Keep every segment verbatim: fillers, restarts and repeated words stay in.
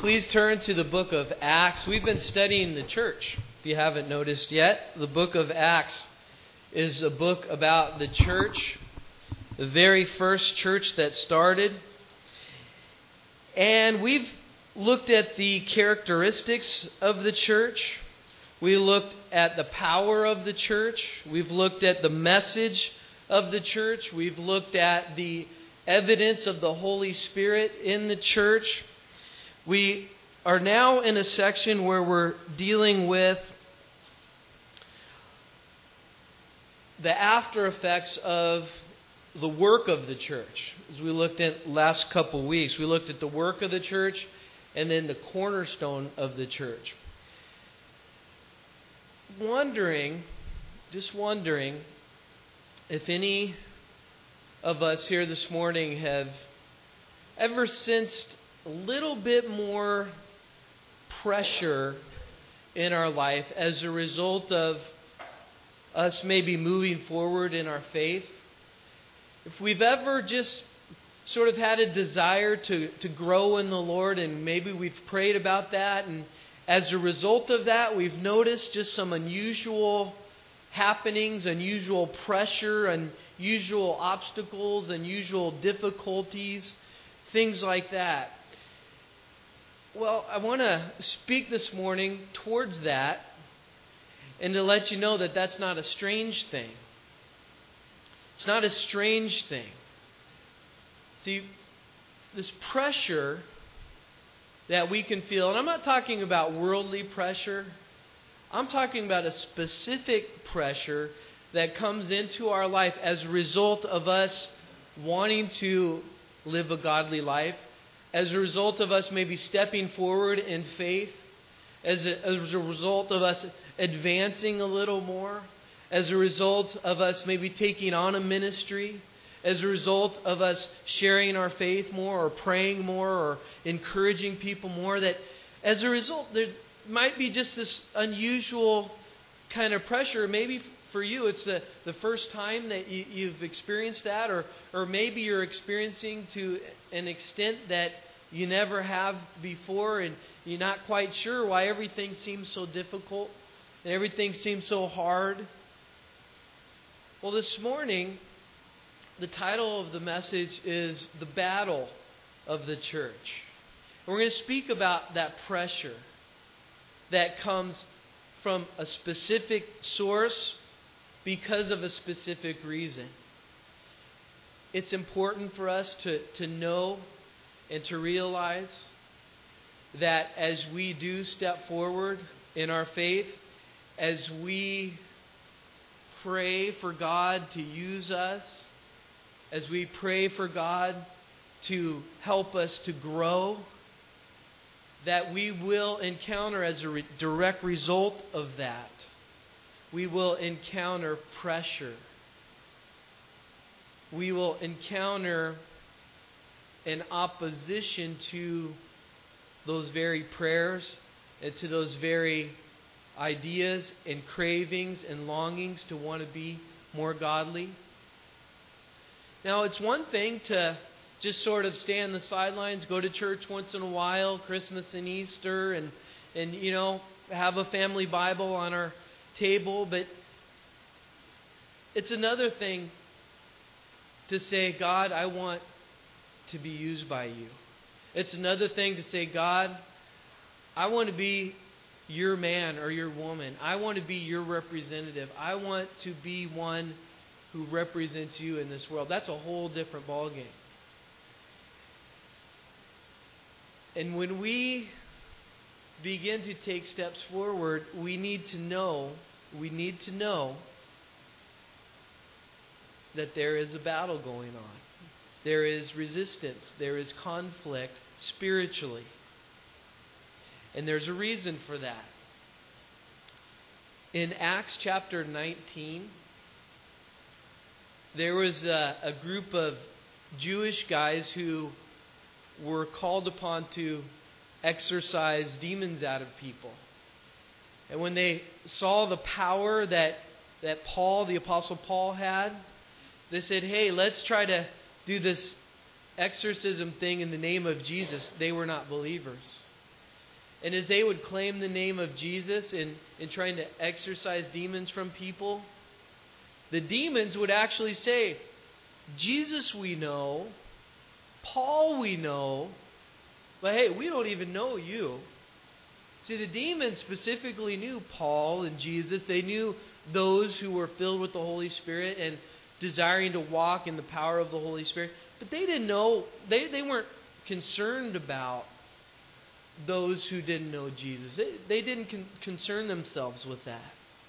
Please turn to the book of Acts. We've been studying the church, if you haven't noticed yet. The book of Acts is a book about the church, the very first church that started. And we've looked at the characteristics of the church. We looked at the power of the church. We've looked at the message of the church. We've looked at the evidence of the Holy Spirit in the church. We are now in a section where we're dealing with the after effects of the work of the church. As we looked at last couple weeks, we looked at the work of the church and then the cornerstone of the church. Wondering, just wondering, if any of us here this morning have ever sensed a little bit more pressure in our life as a result of us maybe moving forward in our faith. If we've ever just sort of had a desire to, to grow in the Lord, and maybe we've prayed about that, and as a result of that, we've noticed just some unusual happenings, unusual pressure, unusual obstacles, unusual difficulties, things like that. Well, I want to speak this morning towards that and to let you know that that's not a strange thing. It's not a strange thing. See, this pressure that we can feel, and I'm not talking about worldly pressure. I'm talking about a specific pressure that comes into our life as a result of us wanting to live a godly life, as a result of us maybe stepping forward in faith, as a, as a result of us advancing a little more, as a result of us maybe taking on a ministry, as a result of us sharing our faith more or praying more or encouraging people more, that as a result there might be just this unusual kind of pressure. Maybe for you it's the, the first time that you, you've experienced that, or, or maybe you're experiencing to an extent that you never have before, and you're not quite sure why everything seems so difficult and everything seems so hard. Well, this morning, the title of the message is The Battle of the Church. And we're going to speak about that pressure that comes from a specific source because of a specific reason. It's important for us to, to know and to realize that as we do step forward in our faith, as we pray for God to use us, as we pray for God to help us to grow, that we will encounter, as a re- direct result of that, we will encounter pressure. We will encounter an opposition to those very prayers and to those very ideas and cravings and longings to want to be more godly. Now, it's one thing to just sort of stay on the sidelines, go to church once in a while, Christmas and Easter, and, and you know, have a family Bible on our table. But it's another thing to say, God, I want to be used by you. It's another thing to say, God, I want to be your man or your woman. I want to be your representative. I want to be one who represents you in this world. That's a whole different ballgame. And when we begin to take steps forward, we need to know, we need to know that there is a battle going on. There is resistance. There is conflict spiritually. And there's a reason for that. In Acts chapter nineteen, there was a, a group of Jewish guys who were called upon to exorcise demons out of people. And when they saw the power that, that Paul, the Apostle Paul, had, they said, hey, let's try to do this exorcism thing in the name of Jesus. They were not believers. And as they would claim the name of Jesus in, in trying to exorcise demons from people, the demons would actually say, Jesus we know, Paul we know, but hey, we don't even know you. See, the demons specifically knew Paul and Jesus. They knew those who were filled with the Holy Spirit and desiring to walk in the power of the Holy Spirit. But they didn't know, they, they weren't concerned about those who didn't know Jesus. They, they didn't con- concern themselves with that.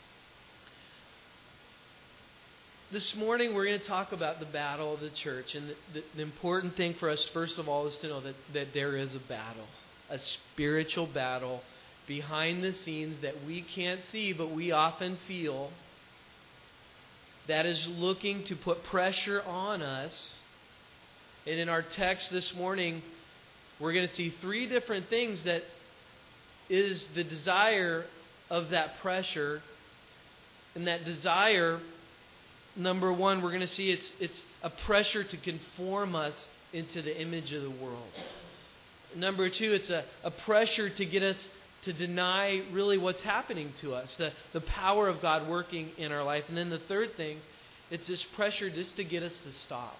This morning we're going to talk about the battle of the church. And the, the, the important thing for us, first of all, is to know that, that there is a battle. A spiritual battle behind the scenes that we can't see, but we often feel, that is looking to put pressure on us. And in our text this morning, we're going to see three different things that is the desire of that pressure. And that desire, number one, we're going to see it's it's a pressure to conform us into the image of the world. Number two, it's a, a pressure to get us to deny really what's happening to us, the, the power of God working in our life. And then the third thing, it's this pressure just to get us to stop.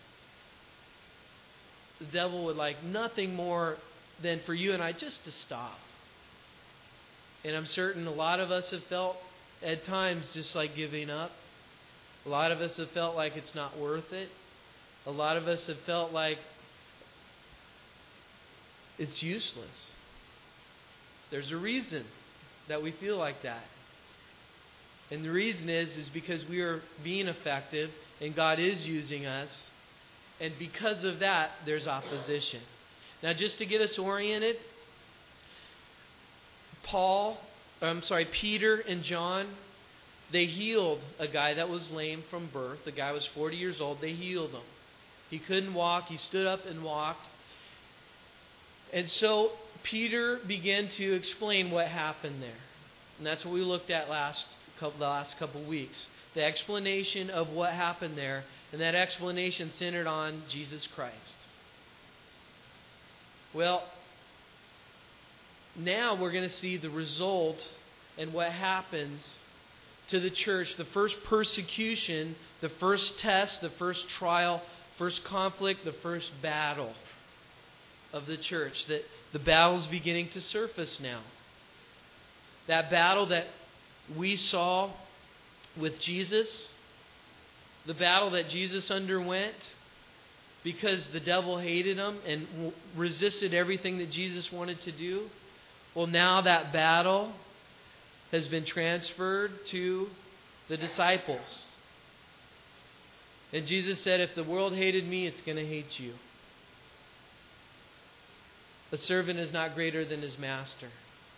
The devil would like nothing more than for you and I just to stop. And I'm certain a lot of us have felt at times just like giving up. A lot of us have felt like it's not worth it. A lot of us have felt like it's useless. There's a reason that we feel like that. And the reason is, is because we are being effective and God is using us. And because of that, there's opposition. Now, just to get us oriented, Paul, I'm sorry, Peter and John, they healed a guy that was lame from birth. The guy was forty years old. They healed him. He couldn't walk. He stood up and walked. And so Peter began to explain what happened there. And that's what we looked at last couple, the last couple weeks. The explanation of what happened there. And that explanation centered on Jesus Christ. Well, now we're going to see the result and what happens to the church. The first persecution, the first test, the first trial, first conflict, the first battle of the church. That the battle's beginning to surface now. That battle that we saw with Jesus, the battle that Jesus underwent because the devil hated him and resisted everything that Jesus wanted to do. Well, now that battle has been transferred to the disciples. And Jesus said, if the world hated me, it's going to hate you. A servant is not greater than his master.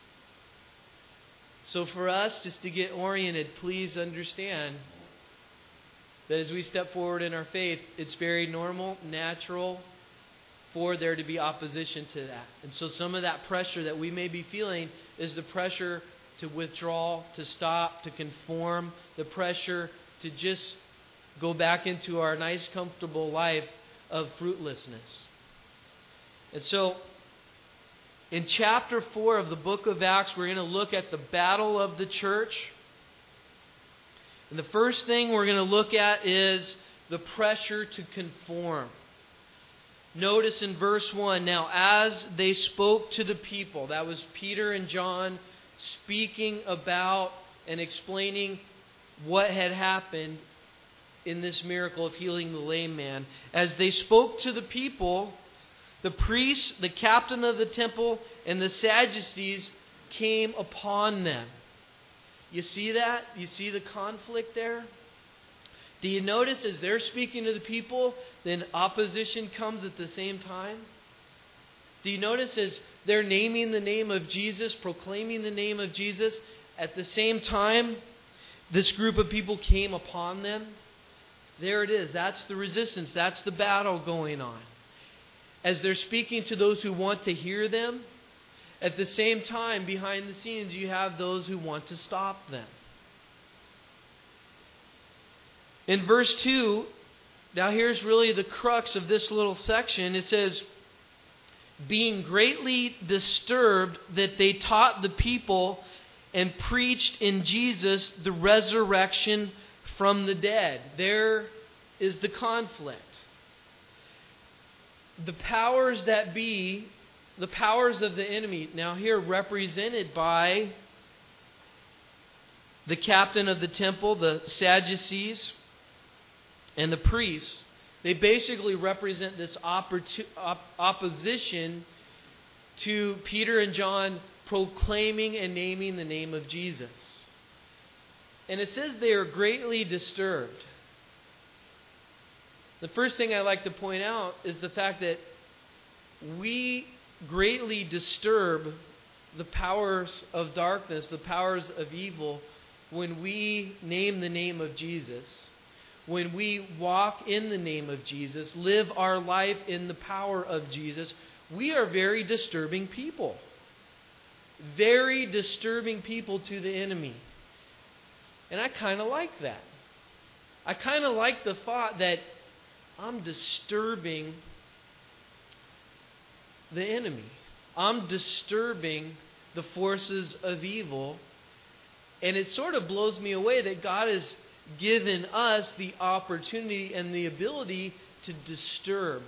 So for us, just to get oriented, please understand that as we step forward in our faith, it's very normal, natural for there to be opposition to that. And so some of that pressure that we may be feeling is the pressure to withdraw, to stop, to conform, the pressure to just go back into our nice, comfortable life of fruitlessness. And so in chapter four of the book of Acts, we're going to look at the battle of the church. And the first thing we're going to look at is the pressure to conform. Notice in verse one, now as they spoke to the people, that was Peter and John speaking about and explaining what had happened in this miracle of healing the lame man. As they spoke to the people, the priests, the captain of the temple, and the Sadducees came upon them. You see that? You see the conflict there? Do you notice as they're speaking to the people, then opposition comes at the same time? Do you notice as they're naming the name of Jesus, proclaiming the name of Jesus, at the same time, this group of people came upon them? There it is. That's the resistance. That's the battle going on. As they're speaking to those who want to hear them, at the same time, behind the scenes, you have those who want to stop them. In verse two, now here's really the crux of this little section. It says, being greatly disturbed that they taught the people and preached in Jesus the resurrection from the dead. There is the conflict. The powers that be, the powers of the enemy, now here represented by the captain of the temple, the Sadducees, and the priests, they basically represent this opportu- op- opposition to Peter and John proclaiming and naming the name of Jesus. And it says they are greatly disturbed. The first thing I like to point out is the fact that we greatly disturb the powers of darkness, the powers of evil, when we name the name of Jesus, when we walk in the name of Jesus, live our life in the power of Jesus. We are very disturbing people. Very disturbing people to the enemy. And I kind of like that. I kind of like the thought that I'm disturbing the enemy. I'm disturbing the forces of evil. And it sort of blows me away that God has given us the opportunity and the ability to disturb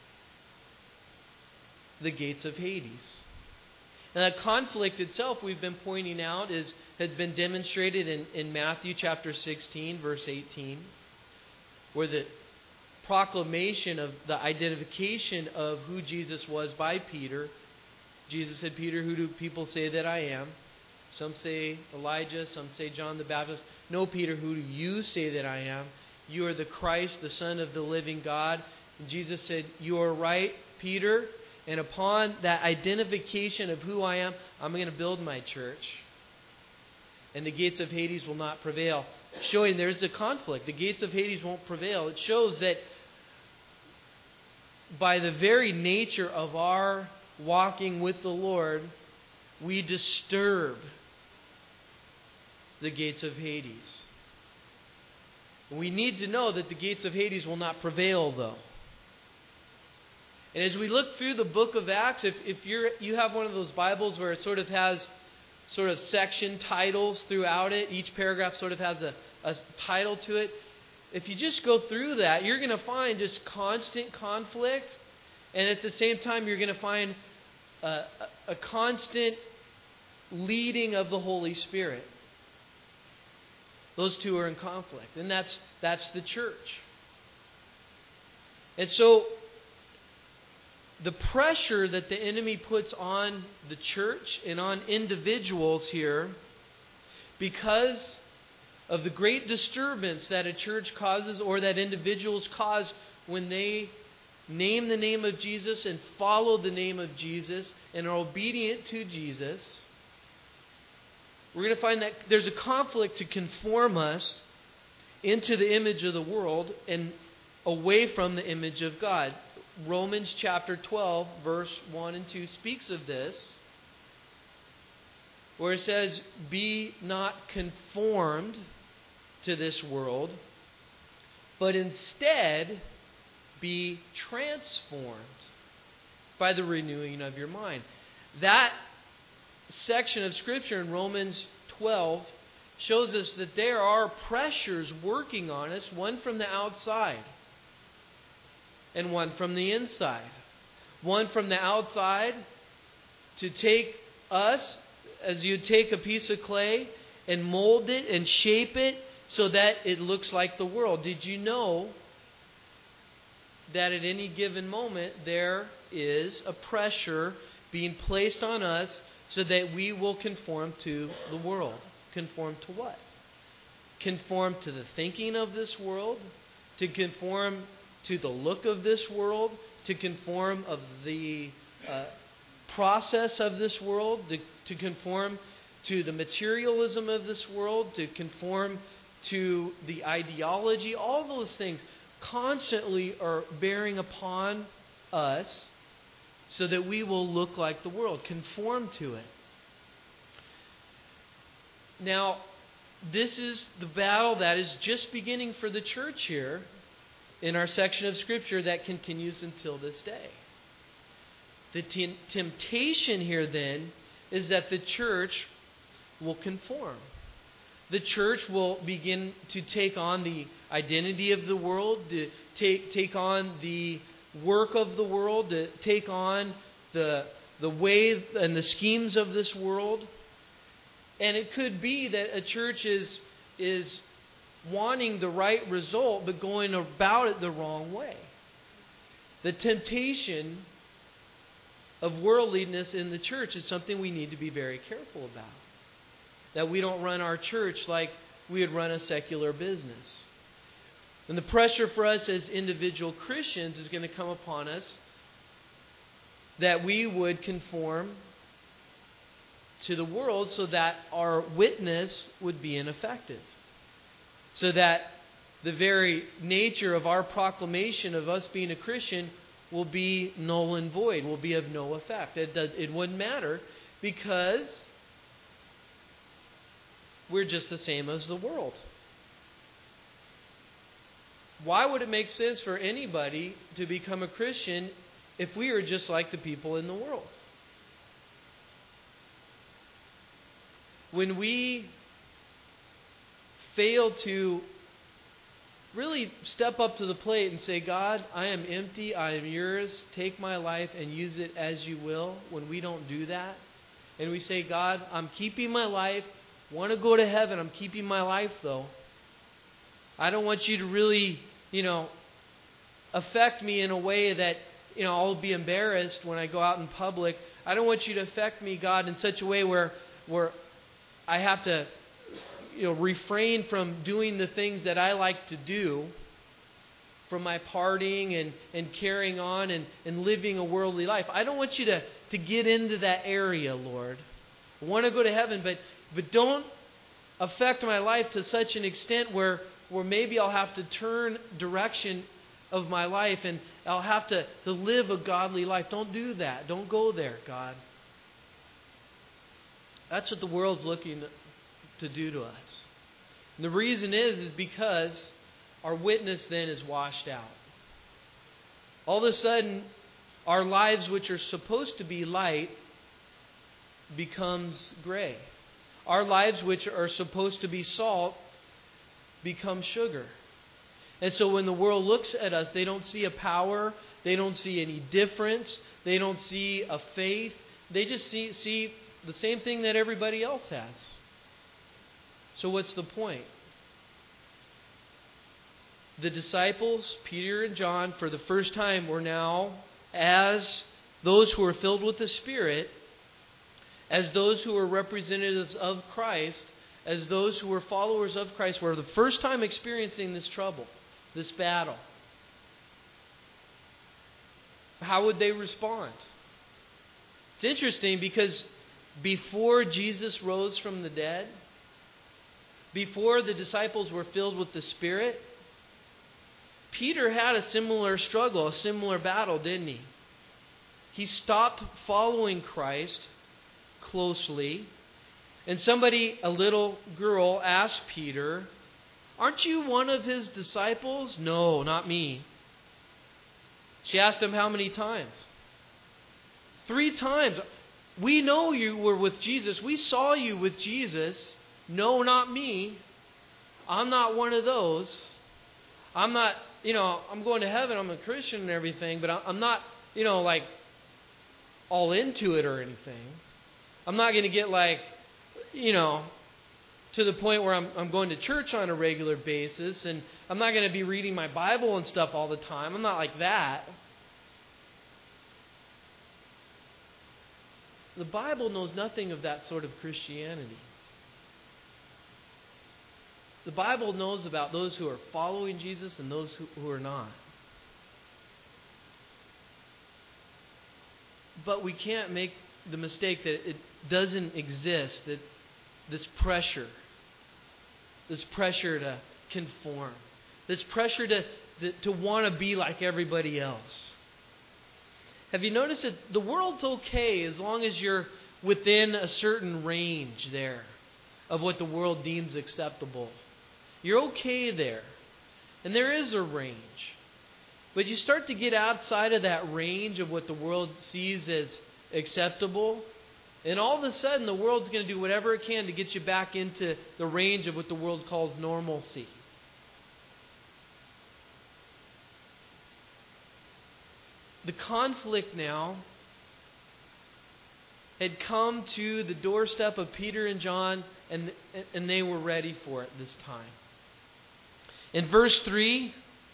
the gates of Hades. And that conflict itself, we've been pointing out, is has been demonstrated in, in Matthew chapter sixteen, verse eighteen, where the proclamation of the identification of who Jesus was by Peter. Jesus said, Peter, who do people say that I am? Some say Elijah, some say John the Baptist. No, Peter, who do you say that I am? You are the Christ, the Son of the living God. And Jesus said, you are right, Peter. And upon that identification of who I am, I'm going to build my church. And the gates of Hades will not prevail. Showing there's a conflict. The gates of Hades won't prevail. It shows that by the very nature of our walking with the Lord, we disturb the gates of Hades. We need to know that the gates of Hades will not prevail, though. And as we look through the book of Acts, if, if you're you have one of those Bibles where it sort of has sort of section titles throughout it, each paragraph sort of has a, a title to it. If you just go through that, you're going to find just constant conflict, and at the same time, you're going to find a, a, a constant leading of the Holy Spirit. Those two are in conflict, and that's that's the church. And so, the pressure that the enemy puts on the church and on individuals here, because of the great disturbance that a church causes or that individuals cause when they name the name of Jesus and follow the name of Jesus and are obedient to Jesus, we're going to find that there's a conflict to conform us into the image of the world and away from the image of God. Romans chapter twelve, verse one and two speaks of this, where it says, be not conformed to this world, but instead be transformed by the renewing of your mind. That section of Scripture in Romans twelve shows us that there are pressures working on us, one from the outside and one from the inside. One from the outside to take us, as you take a piece of clay and mold it and shape it so that it looks like the world. Did you know that at any given moment there is a pressure being placed on us so that we will conform to the world? Conform to what? Conform to the thinking of this world, to conform to the look of this world, to conform of the uh, process of this world, to, to conform to the materialism of this world, to conform to the ideology. All those things constantly are bearing upon us so that we will look like the world, conform to it. Now, this is the battle that is just beginning for the church here in our section of Scripture that continues until this day. The t- temptation here then is that the church will conform. The church will begin to take on the identity of the world, to take take on the work of the world, to take on the the way and the schemes of this world. And it could be that a church is is wanting the right result but going about it the wrong way. The temptation of worldliness in the church is something we need to be very careful about. That we don't run our church like we would run a secular business. And the pressure for us as individual Christians is going to come upon us that we would conform to the world so that our witness would be ineffective. So that the very nature of our proclamation of us being a Christian will be null and void, will be of no effect. It, does, it wouldn't matter because we're just the same as the world. Why would it make sense for anybody to become a Christian if we are just like the people in the world? When we fail to really step up to the plate and say, God, I am empty, I am yours, take my life and use it as you will, when we don't do that, and we say, God, I'm keeping my life, want to go to heaven, I'm keeping my life though. I don't want you to really, you know, affect me in a way that, you know, I'll be embarrassed when I go out in public. I don't want you to affect me, God, in such a way where where I have to, you know, refrain from doing the things that I like to do, from my partying and, and carrying on and, and living a worldly life. I don't want you to, to get into that area, Lord. I want to go to heaven, but but don't affect my life to such an extent where, where maybe I'll have to turn direction of my life and I'll have to, to live a godly life. Don't do that. Don't go there, God. That's what the world's looking to do to us. And the reason is, is because our witness then is washed out. All of a sudden, our lives, which are supposed to be light, becomes gray. Our lives, which are supposed to be salt, become sugar. And so when the world looks at us, they don't see a power, they don't see any difference, they don't see a faith. They just see, see the same thing that everybody else has. So what's the point? The disciples, Peter and John, for the first time were now, as those who are filled with the Spirit, as those who are representatives of Christ, as those who were followers of Christ, were the first time experiencing this trouble, this battle. How would they respond? It's interesting because before Jesus rose from the dead, before the disciples were filled with the Spirit, Peter had a similar struggle, a similar battle, didn't he? He stopped following Christ closely, and somebody, a little girl, asked Peter, "Aren't you one of his disciples?" "No, not me." She asked him how many times? Three times. "We know you were with Jesus. We saw you with Jesus." "No, not me. I'm not one of those. I'm not, you know, I'm going to heaven. I'm a Christian and everything, but I'm not, you know, like all into it or anything. I'm not going to get like, you know, to the point where I'm, I'm going to church on a regular basis, and I'm not going to be reading my Bible and stuff all the time. I'm not like that." The Bible knows nothing of that sort of Christianity. The Bible knows about those who are following Jesus and those who, who are not. But we can't make the mistake that it doesn't exist, that this pressure, this pressure to conform, this pressure to, to, to want to be like everybody else. Have you noticed that the world's okay as long as you're within a certain range there of what the world deems acceptable? You're okay there. And there is a range. But you start to get outside of that range of what the world sees as acceptable, and all of a sudden the world's going to do whatever it can to get you back into the range of what the world calls normalcy. The conflict now had come to the doorstep of Peter and John, and, and they were ready for it this time. In verse three,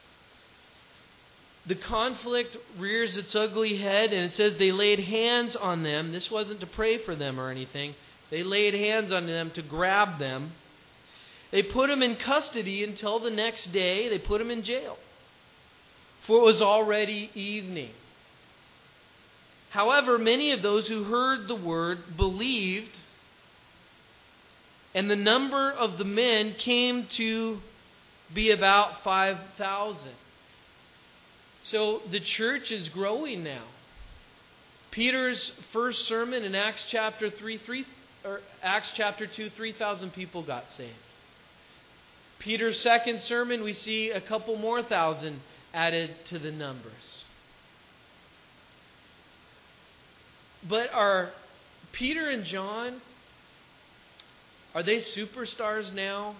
the conflict rears its ugly head, and it says they laid hands on them. This wasn't to pray for them or anything. They laid hands on them to grab them. They put them in custody until the next day. They put them in jail, for it was already evening. However, many of those who heard the word believed, and the number of the men came to be about five thousand. So the church is growing now. Peter's first sermon in Acts chapter three, three or Acts chapter two, three thousand people got saved. Peter's second sermon, we see a couple more thousand added to the numbers. But are Peter and John, are they superstars now?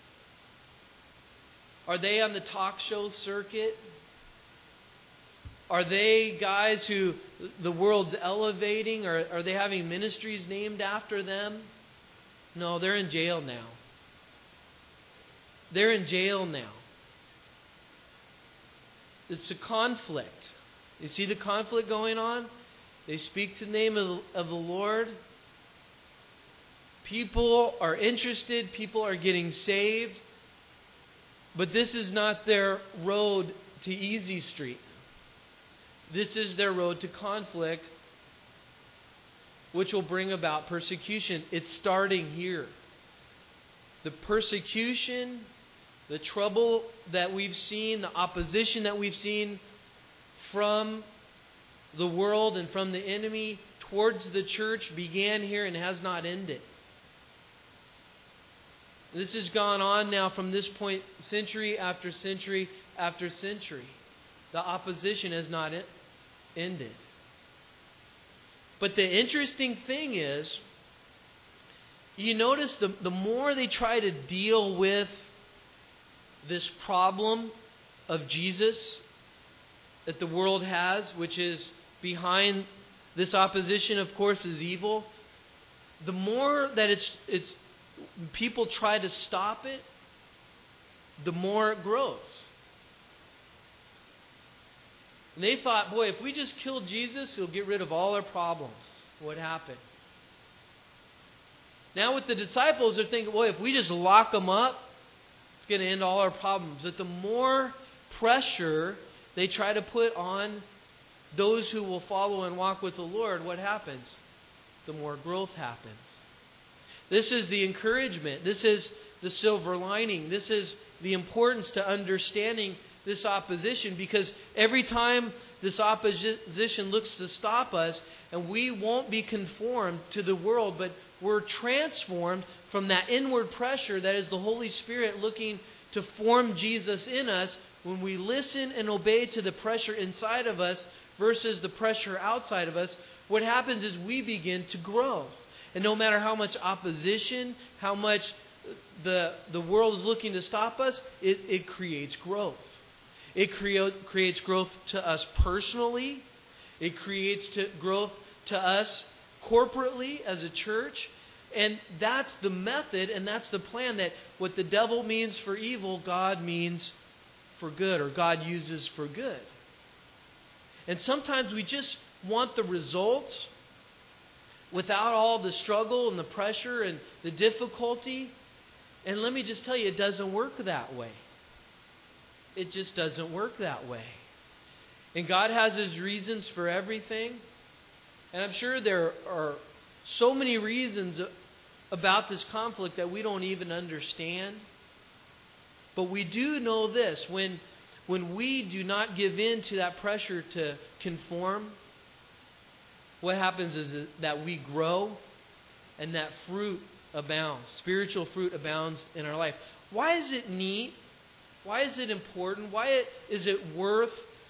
Are they on the talk show circuit? Are they guys who the world's elevating? Or are they having ministries named after them? No, they're in jail now. They're in jail now. It's a conflict. You see the conflict going on? They speak to the name of, of the Lord. People are interested. People are getting saved. But this is not their road to easy street. This is their road to conflict, which will bring about persecution. It's starting here. The persecution, the trouble that we've seen, the opposition that we've seen from the world and from the enemy towards the church began here and has not ended. This has gone on now from this point, century after century after century. The opposition has not ended. But the interesting thing is, you notice the, the more they try to deal with this problem of Jesus that the world has, which is behind this opposition, of course, is evil. The more that it's it's people try to stop it, the more it grows. And they thought, boy, if we just kill Jesus, he'll get rid of all our problems. What happened? Now with the disciples, they're thinking, boy, if we just lock them up, it's going to end all our problems. But the more pressure they try to put on those who will follow and walk with the Lord, what happens? The more growth happens. This is the encouragement. This is the silver lining. This is the importance to understanding this opposition, because every time this opposition looks to stop us, and we won't be conformed to the world, but we're transformed from that inward pressure that is the Holy Spirit looking to form Jesus in us. When we listen and obey to the pressure inside of us versus the pressure outside of us, what happens is we begin to grow. And no matter how much opposition, how much the, the world is looking to stop us, it, it creates growth. It create, creates growth to us personally. It creates to, growth to us corporately as a church. And that's the method and that's the plan, that what the devil means for evil, God means for good, or God uses for good. And sometimes we just want the results without all the struggle and the pressure and the difficulty. And let me just tell you, it doesn't work that way. It just doesn't work that way. And God has His reasons for everything. And I'm sure there are so many reasons about this conflict that we don't even understand. But we do know this: when, when we do not give in to that pressure to conform, what happens is that we grow and that fruit abounds. Spiritual fruit abounds in our life. Why is it neat? Why is it important? Why is it worth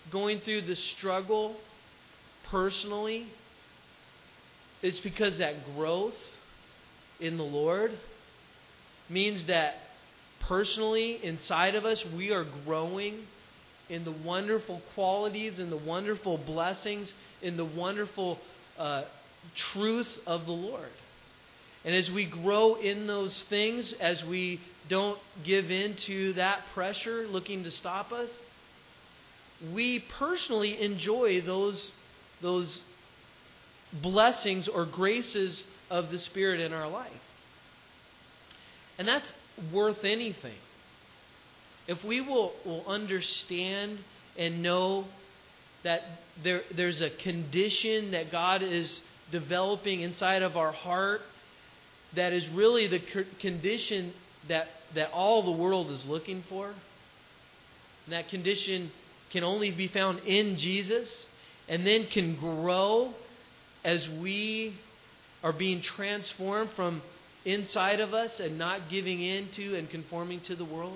going through the struggle personally, it's because that growth in the Lord means that personally inside of us we are growing in the wonderful qualities and the wonderful blessings, in the wonderful uh, truths of the Lord. And as we grow in those things, as we don't give in to that pressure looking to stop us, we personally enjoy those, those blessings or graces of the Spirit in our life. And that's worth anything. If we will, will understand and know that there, there's a condition that God is developing inside of our heart that is really the condition that, that all the world is looking for. And that condition can only be found in Jesus, and then can grow as we are being transformed from inside of us and not giving in to and conforming to the world.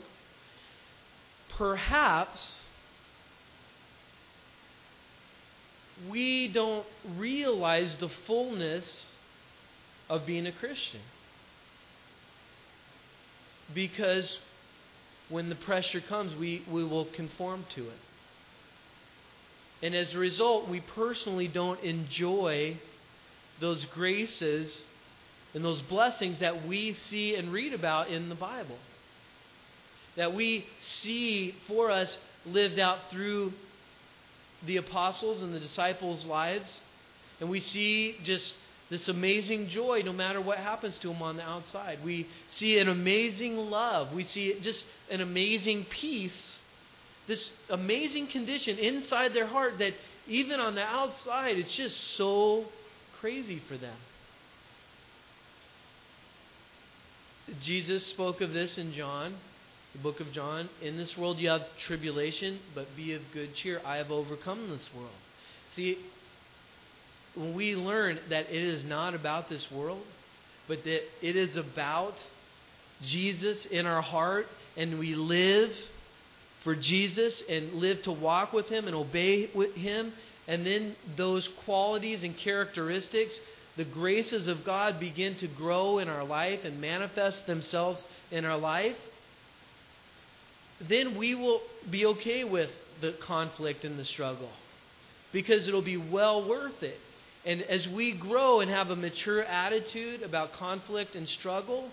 Perhaps we don't realize the fullness of being a Christian. Because when the pressure comes, we, we will conform to it. And as a result, we personally don't enjoy those graces and those blessings that we see and read about in the Bible. That we see for us lived out through the apostles and the disciples' lives. And we see just this amazing joy no matter what happens to them on the outside. We see an amazing love. We see just an amazing peace. This amazing condition inside their heart that even on the outside, it's just so crazy for them. Jesus spoke of this in John, the book of John. In this world you have tribulation, but be of good cheer. I have overcome this world. See, when we learn that it is not about this world, but that it is about Jesus in our heart, and we live for Jesus and live to walk with Him and obey with Him, and then those qualities and characteristics, the graces of God begin to grow in our life and manifest themselves in our life, then we will be okay with the conflict and the struggle, because it'll be well worth it. And as we grow and have a mature attitude about conflict and struggle,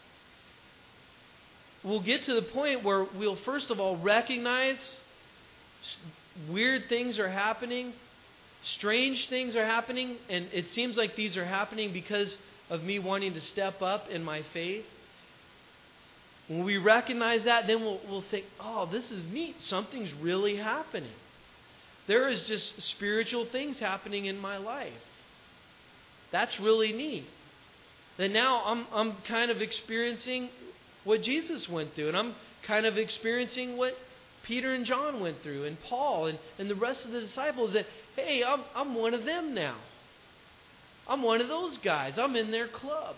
we'll get to the point where we'll first of all recognize weird things are happening, strange things are happening, and it seems like these are happening because of me wanting to step up in my faith. When we recognize that, then we'll, we'll think, oh, this is neat. Something's really happening. There is just spiritual things happening in my life. That's really neat. Then now I'm I'm kind of experiencing what Jesus went through, and I'm kind of experiencing what Peter and John went through, and Paul and, and the rest of the disciples, that, hey, I'm I'm one of them now. I'm one of those guys. I'm in their club.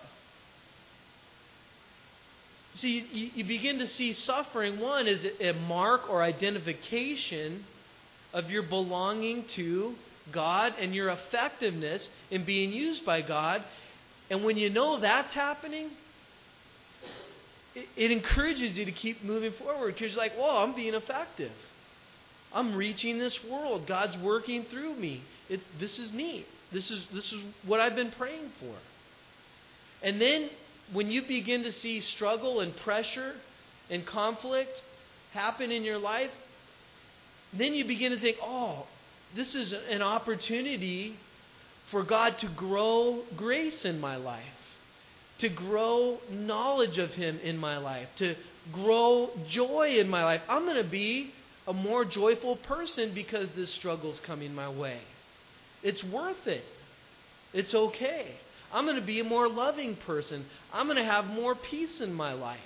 See, you, you begin to see suffering, one, as a mark or identification of your belonging to God and your effectiveness in being used by God. And when you know that's happening, it, it encourages you to keep moving forward, because you're like, whoa, I'm being effective. I'm reaching this world. God's working through me. It, this is neat. This is, this is what I've been praying for. And then when you begin to see struggle and pressure and conflict happen in your life, then you begin to think, oh, this is an opportunity for God to grow grace in my life, to grow knowledge of Him in my life, to grow joy in my life. I'm going to be a more joyful person because this struggle's coming my way. It's worth it. It's okay. I'm going to be a more loving person. I'm going to have more peace in my life.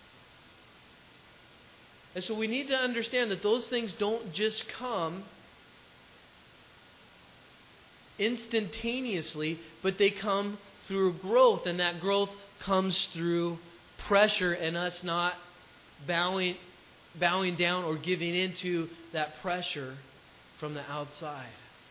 And so we need to understand that those things don't just come instantaneously, but they come through growth, and that growth comes through pressure and us not bowing, bowing down or giving into that pressure from the outside.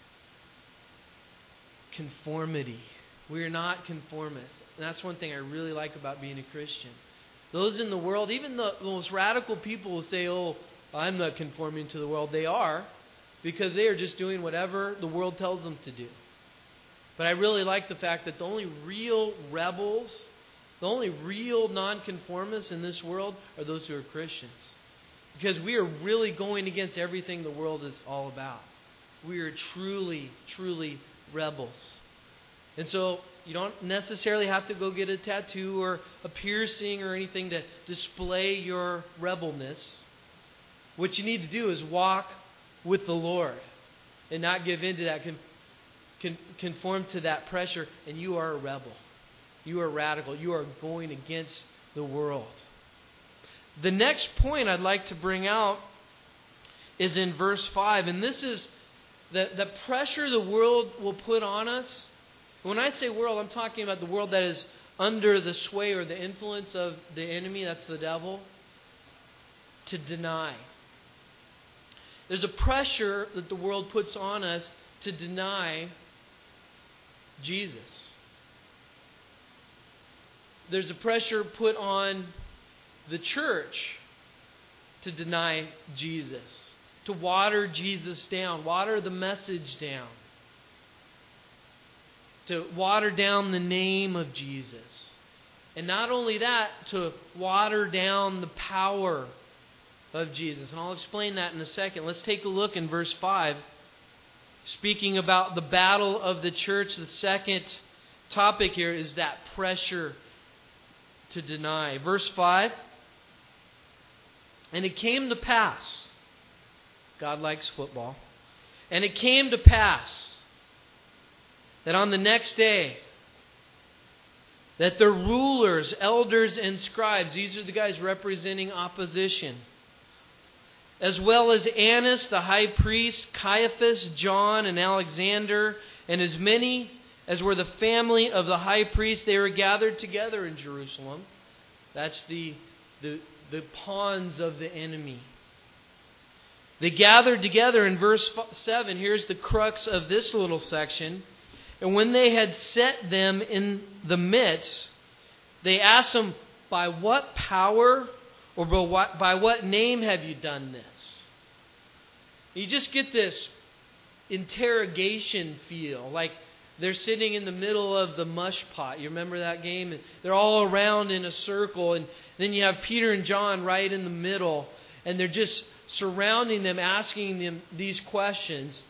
Conformity. We are not conformists. And that's one thing I really like about being a Christian. Those in the world, even the most radical people will say, oh, I'm not conforming to the world. They are, because they are just doing whatever the world tells them to do. But I really like the fact that the only real rebels, the only real nonconformists in this world are those who are Christians. Because we are really going against everything the world is all about. We are truly, truly rebels. And so you don't necessarily have to go get a tattoo or a piercing or anything to display your rebelness. What you need to do is walk with the Lord and not give in to that, con- con- conform to that pressure, and you are a rebel. You are radical. You are going against the world. The next point I'd like to bring out is in verse five, and this is the, the pressure the world will put on us. When I say world, I'm talking about the world that is under the sway or the influence of the enemy, that's the devil, to deny. There's a pressure that the world puts on us to deny Jesus. There's a pressure put on the church to deny Jesus, to water Jesus down, water the message down, to water down the name of Jesus. And not only that, to water down the power of Jesus. And I'll explain that in a second. Let's take a look in verse five. Speaking about the battle of the church, the second topic here is that pressure to deny. Verse five. And it came to pass. God likes football. And it came to pass that on the next day, that the rulers, elders, and scribes, these are the guys representing opposition, as well as Annas, the high priest, Caiaphas, John, and Alexander, and as many as were the family of the high priest, they were gathered together in Jerusalem. That's the, the, the pawns of the enemy. They gathered together in verse seven. Here's the crux of this little section. And when they had set them in the midst, they asked them, by what power or by what, by what name have you done this? You just get this interrogation feel, like they're sitting in the middle of the mush pot. You remember that game? They're all around in a circle, and then you have Peter and John right in the middle, and they're just surrounding them, asking them these questions,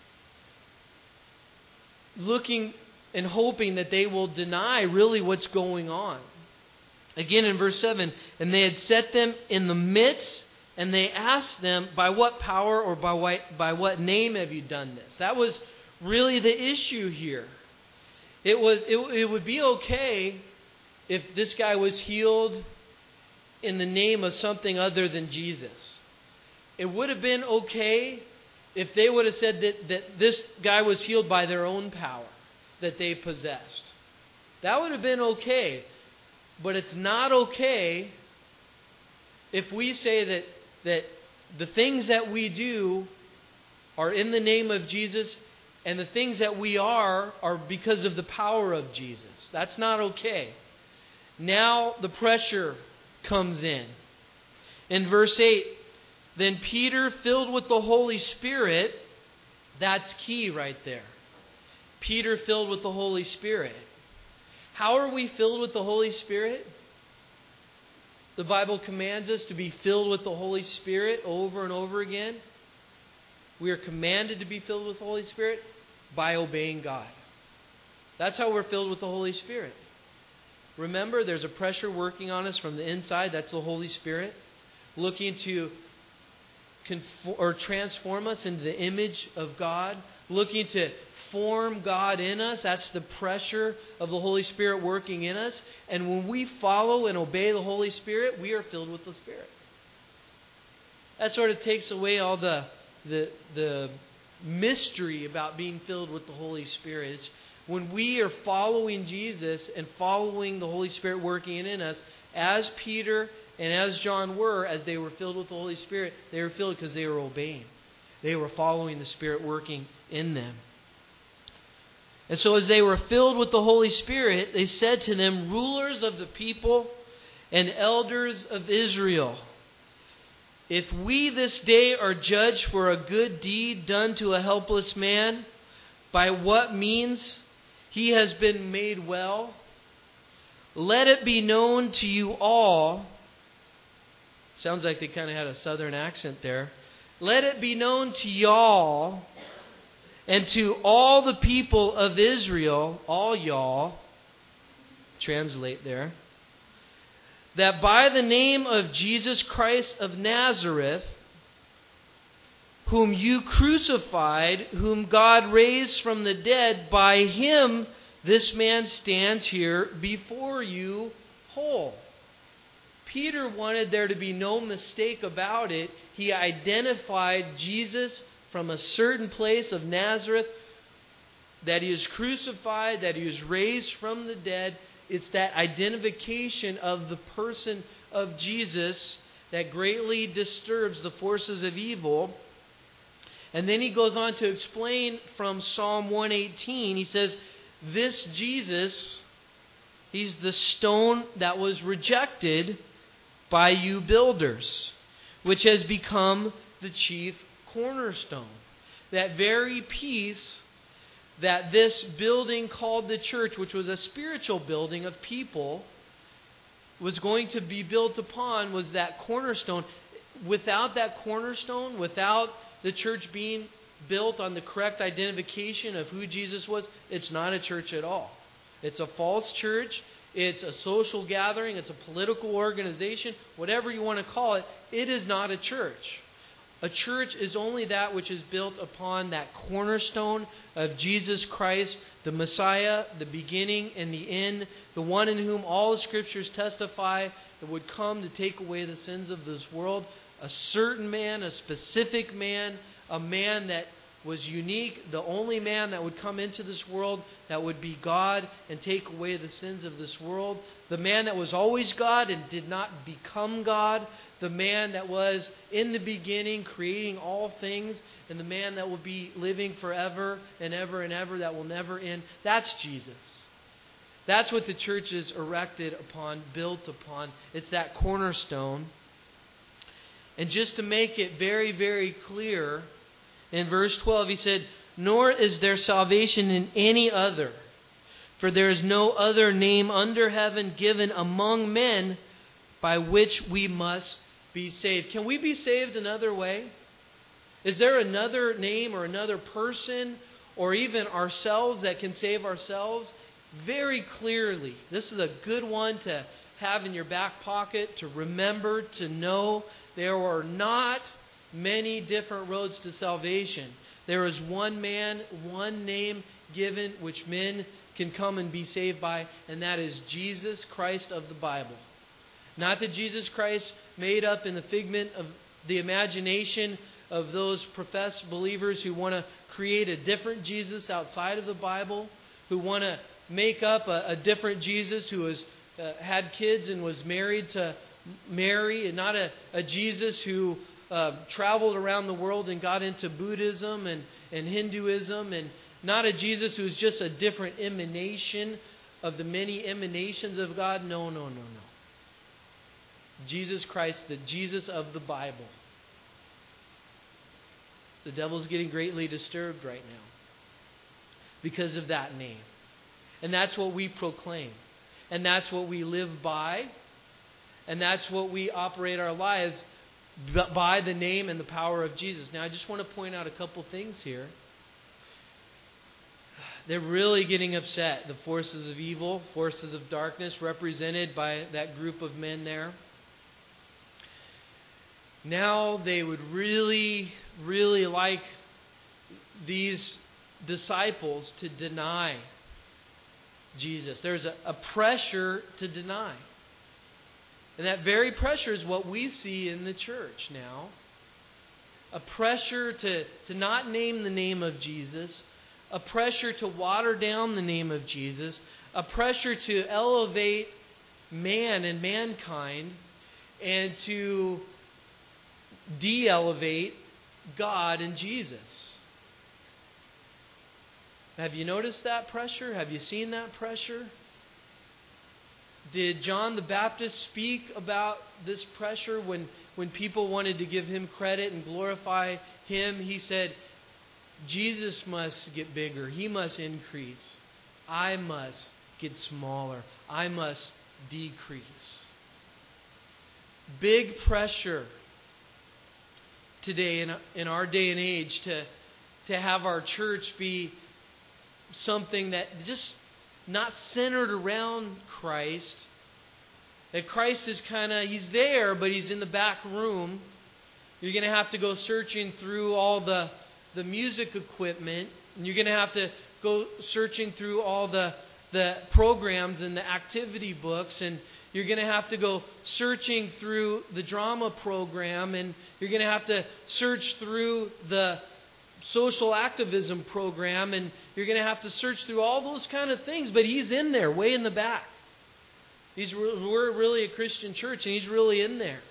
looking and hoping that they will deny really what's going on. Again in verse seven, and they had set them in the midst, and they asked them, by what power or by what, by what name have you done this? That was really the issue here. It was it, it would be okay if this guy was healed in the name of something other than Jesus. It would have been okay if they would have said that, that this guy was healed by their own power that they possessed. That would have been okay. But it's not okay if we say that, that the things that we do are in the name of Jesus, and the things that we are are because of the power of Jesus. That's not okay. Now the pressure comes in. In verse eight, then Peter, filled with the Holy Spirit, that's key right there. Peter filled with the Holy Spirit. How are we filled with the Holy Spirit? The Bible commands us to be filled with the Holy Spirit over and over again. We are commanded to be filled with the Holy Spirit by obeying God. That's how we're filled with the Holy Spirit. Remember, there's a pressure working on us from the inside. That's the Holy Spirit looking to conform or transform us into the image of God, looking to form God in us. That's the pressure of the Holy Spirit working in us. And when we follow and obey the Holy Spirit, we are filled with the Spirit. That sort of takes away all the the the mystery about being filled with the Holy Spirit. It's when we are following Jesus and following the Holy Spirit working in us, as Peter and as John were, as they were filled with the Holy Spirit, they were filled because they were obeying. They were following the Spirit working in them. And so as they were filled with the Holy Spirit, they said to them, rulers of the people and elders of Israel, if we this day are judged for a good deed done to a helpless man, by what means he has been made well, let it be known to you all. Sounds like they kind of had a southern accent there. Let it be known to y'all and to all the people of Israel, all y'all, translate there, that by the name of Jesus Christ of Nazareth, whom you crucified, whom God raised from the dead, by him this man stands here before you whole. Peter wanted there to be no mistake about it. He identified Jesus from a certain place of Nazareth, that he was crucified, that he was raised from the dead. It's that identification of the person of Jesus that greatly disturbs the forces of evil. And then he goes on to explain from Psalm one eighteen. He says, this Jesus, he's the stone that was rejected by you builders, which has become the chief cornerstone. That very piece that this building called the church, which was a spiritual building of people, was going to be built upon, was that cornerstone. Without that cornerstone, without the church being built on the correct identification of who Jesus was, it's not a church at all. It's a false church. It's a social gathering. It's a political organization. Whatever you want to call it, it is not a church. A church is only that which is built upon that cornerstone of Jesus Christ, the Messiah, the beginning and the end, the one in whom all the Scriptures testify that would come to take away the sins of this world. A certain man, a specific man, a man that was unique, the only man that would come into this world that would be God and take away the sins of this world. The man that was always God and did not become God. The man that was in the beginning creating all things. And the man that will be living forever and ever and ever, that will never end. That's Jesus. That's what the church is erected upon, built upon. It's that cornerstone. And just to make it very, very clear, in verse twelve, he said, nor is there salvation in any other, for there is no other name under heaven given among men by which we must be saved. Can we be saved another way? Is there another name or another person or even ourselves that can save ourselves? Very clearly. This is a good one to have in your back pocket, to remember, to know. There are not many different roads to salvation. There is one man, one name given which men can come and be saved by, and that is Jesus Christ of the Bible. Not the Jesus Christ made up in the figment of the imagination of those professed believers who want to create a different Jesus outside of the Bible, who want to make up a, a different Jesus who has uh, had kids and was married to Mary, and not a, a Jesus who Uh, traveled around the world and got into Buddhism and, and Hinduism, and not a Jesus who's just a different emanation of the many emanations of God. No, no, no, no. Jesus Christ, the Jesus of the Bible. The devil's getting greatly disturbed right now because of that name. And that's what we proclaim. And that's what we live by. And that's what we operate our lives by, the name and the power of Jesus. Now, I just want to point out a couple things here. They're really getting upset. The forces of evil, forces of darkness, represented by that group of men there. Now they would really, really like these disciples to deny Jesus. There's a, a pressure to deny. And that very pressure is what we see in the church now. A pressure to, to not name the name of Jesus. A pressure to water down the name of Jesus. A pressure to elevate man and mankind and to de-elevate God and Jesus. Have you noticed that pressure? Have you seen that pressure? Did John the Baptist speak about this pressure when, when people wanted to give him credit and glorify him? He said, Jesus must get bigger. He must increase. I must get smaller. I must decrease. Big pressure today in, in our day and age to, to have our church be something that just not centered around Christ. That Christ is kind of, He's there, but He's in the back room. You're going to have to go searching through all the, the music equipment. And you're going to have to go searching through all the, the programs and the activity books. And you're going to have to go searching through the drama program. And you're going to have to search through the social activism program, and you're going to have to search through all those kind of things, but He's in there, way in the back. He's we're really a Christian church, and He's really in there.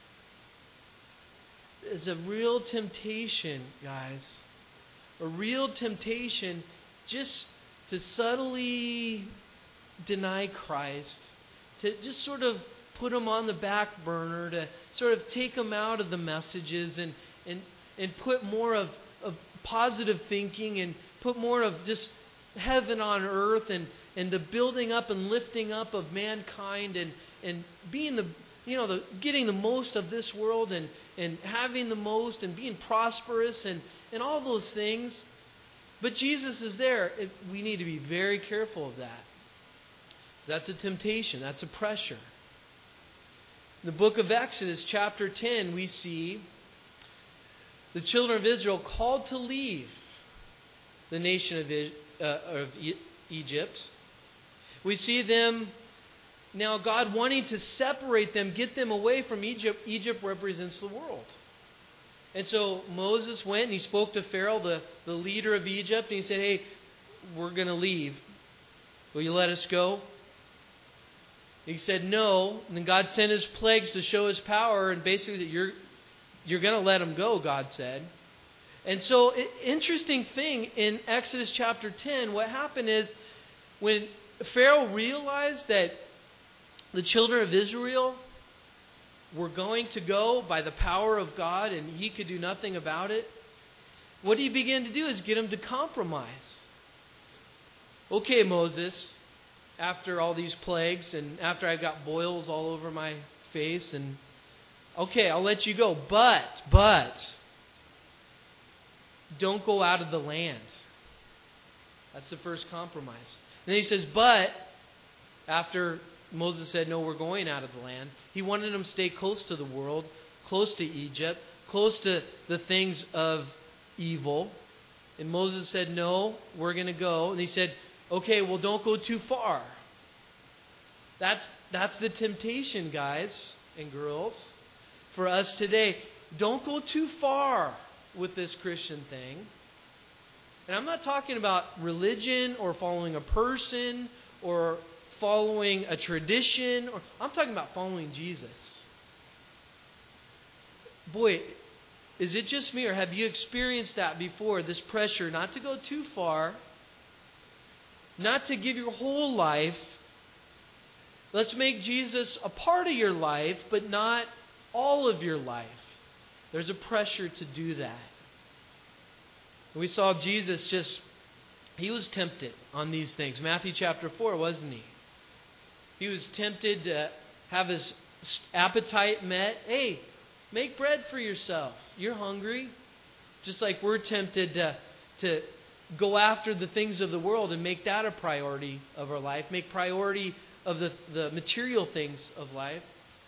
It's a real temptation, guys. A real temptation just to subtly deny Christ, to just sort of put Him on the back burner, to sort of take Him out of the messages and, and, and put more of of positive thinking and put more of just heaven on earth and, and the building up and lifting up of mankind and, and being the, you know, the getting the most of this world and, and having the most and being prosperous and, and all those things. But Jesus is there. It, we need to be very careful of that. So that's a temptation. That's a pressure. In the book of Exodus, chapter ten, we see the children of Israel called to leave the nation of, uh, of Egypt. We see them now, God wanting to separate them, get them away from Egypt. Egypt represents the world. And so Moses went and he spoke to Pharaoh, the, the leader of Egypt, and he said, hey, we're going to leave. Will you let us go? He said no. And then God sent His plagues to show His power, and basically that you're You're going to let them go, God said. And so, interesting thing in Exodus chapter ten, what happened is when Pharaoh realized that the children of Israel were going to go by the power of God and he could do nothing about it, what he began to do is get them to compromise. Okay, Moses, after all these plagues and after I got boils all over my face and okay, I'll let you go, but, but, don't go out of the land. That's the first compromise. And then he says, but, after Moses said, no, we're going out of the land, he wanted them to stay close to the world, close to Egypt, close to the things of evil. And Moses said, no, we're going to go. And he said, okay, well, don't go too far. That's, that's the temptation, guys and girls. For us today, don't go too far with this Christian thing. And I'm not talking about religion or following a person or following a tradition. Or I'm talking about following Jesus. Boy, is it just me or have you experienced that before? This pressure not to go too far, not to give your whole life. Let's make Jesus a part of your life, but not all of your life. There's a pressure to do that. We saw Jesus just, He was tempted on these things. Matthew chapter four, wasn't He? He was tempted to have His appetite met. Hey, make bread for yourself. You're hungry. Just like we're tempted to, to go after the things of the world and make that a priority of our life. Make priority of the, the material things of life.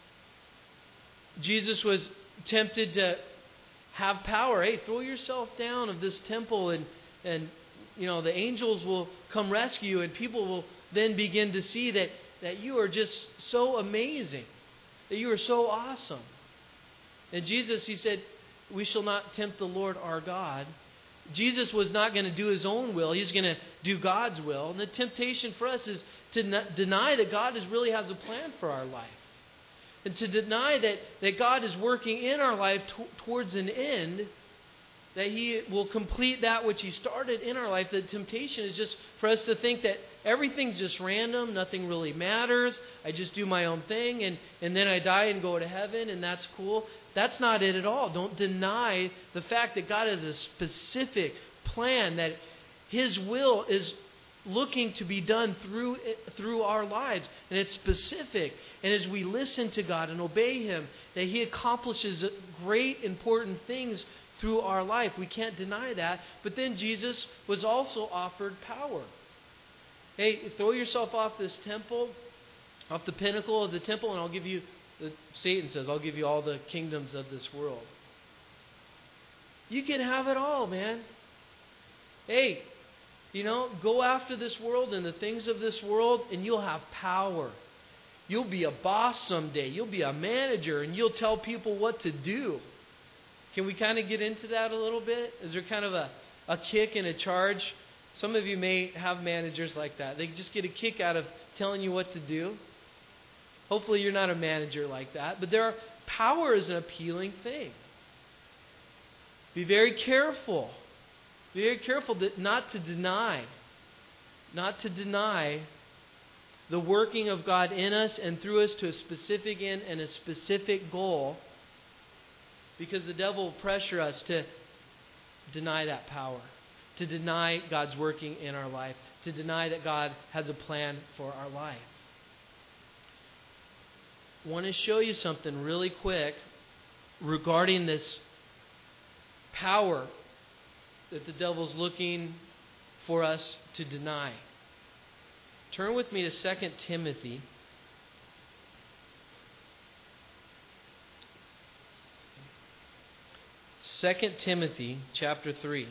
Jesus was tempted to have power. Hey, throw yourself down of this temple and, and you know, the angels will come rescue you and people will then begin to see that, that you are just so amazing, that you are so awesome. And Jesus, He said, we shall not tempt the Lord our God. Jesus was not going to do His own will. He's going to do God's will. And the temptation for us is to n- deny that God is, really has a plan for our life. And to deny that, that God is working in our life t- towards an end that He will complete that which He started in our life. The temptation is just for us to think that everything's just random, nothing really matters. I just do my own thing, and, and then I die and go to heaven, and that's cool. That's not it at all. Don't deny the fact that God has a specific plan, that His will is looking to be done through through our lives, and it's specific. And as we listen to God and obey Him, that He accomplishes great important things through our life. We can't deny that. But then Jesus was also offered power. Hey, throw yourself off this temple, off the pinnacle of the temple, and I'll give you, the, Satan says, I'll give you all the kingdoms of this world. You can have it all, man. Hey, you know, go after this world and the things of this world, and you'll have power. You'll be a boss someday. You'll be a manager, and you'll tell people what to do. Can we kind of get into that a little bit? Is there kind of a, a kick and a charge? Some of you may have managers like that. They just get a kick out of telling you what to do. Hopefully you're not a manager like that. But there are, power is an appealing thing. Be very careful. Be very careful that not to deny, not to deny the working of God in us and through us to a specific end and a specific goal, because the devil will pressure us to deny that power, to deny God's working in our life, to deny that God has a plan for our life. I want to show you something really quick regarding this power that the devil's looking for us to deny. Turn with me to Second Timothy. Second Timothy chapter three.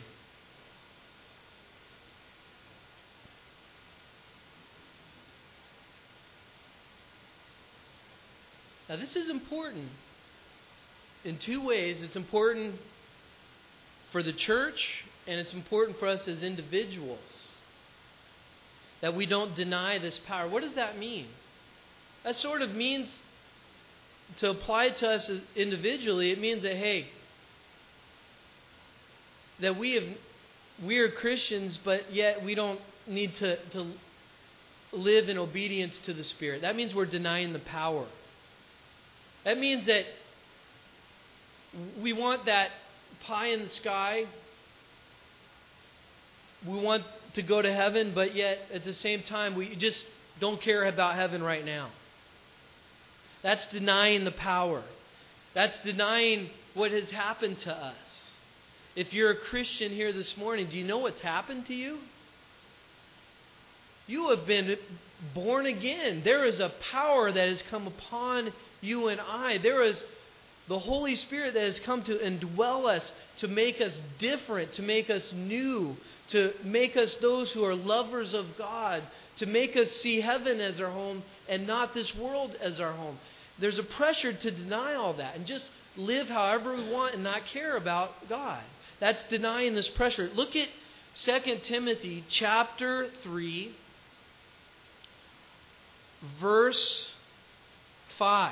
Now this is important in two ways. It's important for the church, and it's important for us as individuals, that we don't deny this power. What does that mean? That sort of means, to apply to us as individually, it means that, hey, that we have, we are Christians, but yet we don't need to, to live in obedience to the Spirit. That means we're denying the power. That means that we want that pie in the sky. We want to go to heaven, but yet at the same time we just don't care about heaven right now. That's denying the power. That's denying what has happened to us. If you're a Christian here this morning, do you know what's happened to you? You have been born again. There is a power that has come upon you and I. There is the Holy Spirit that has come to indwell us, to make us different, to make us new, to make us those who are lovers of God, to make us see heaven as our home and not this world as our home. There's a pressure to deny all that and just live however we want and not care about God. That's denying this pressure. Look at Second Timothy chapter three, verse five.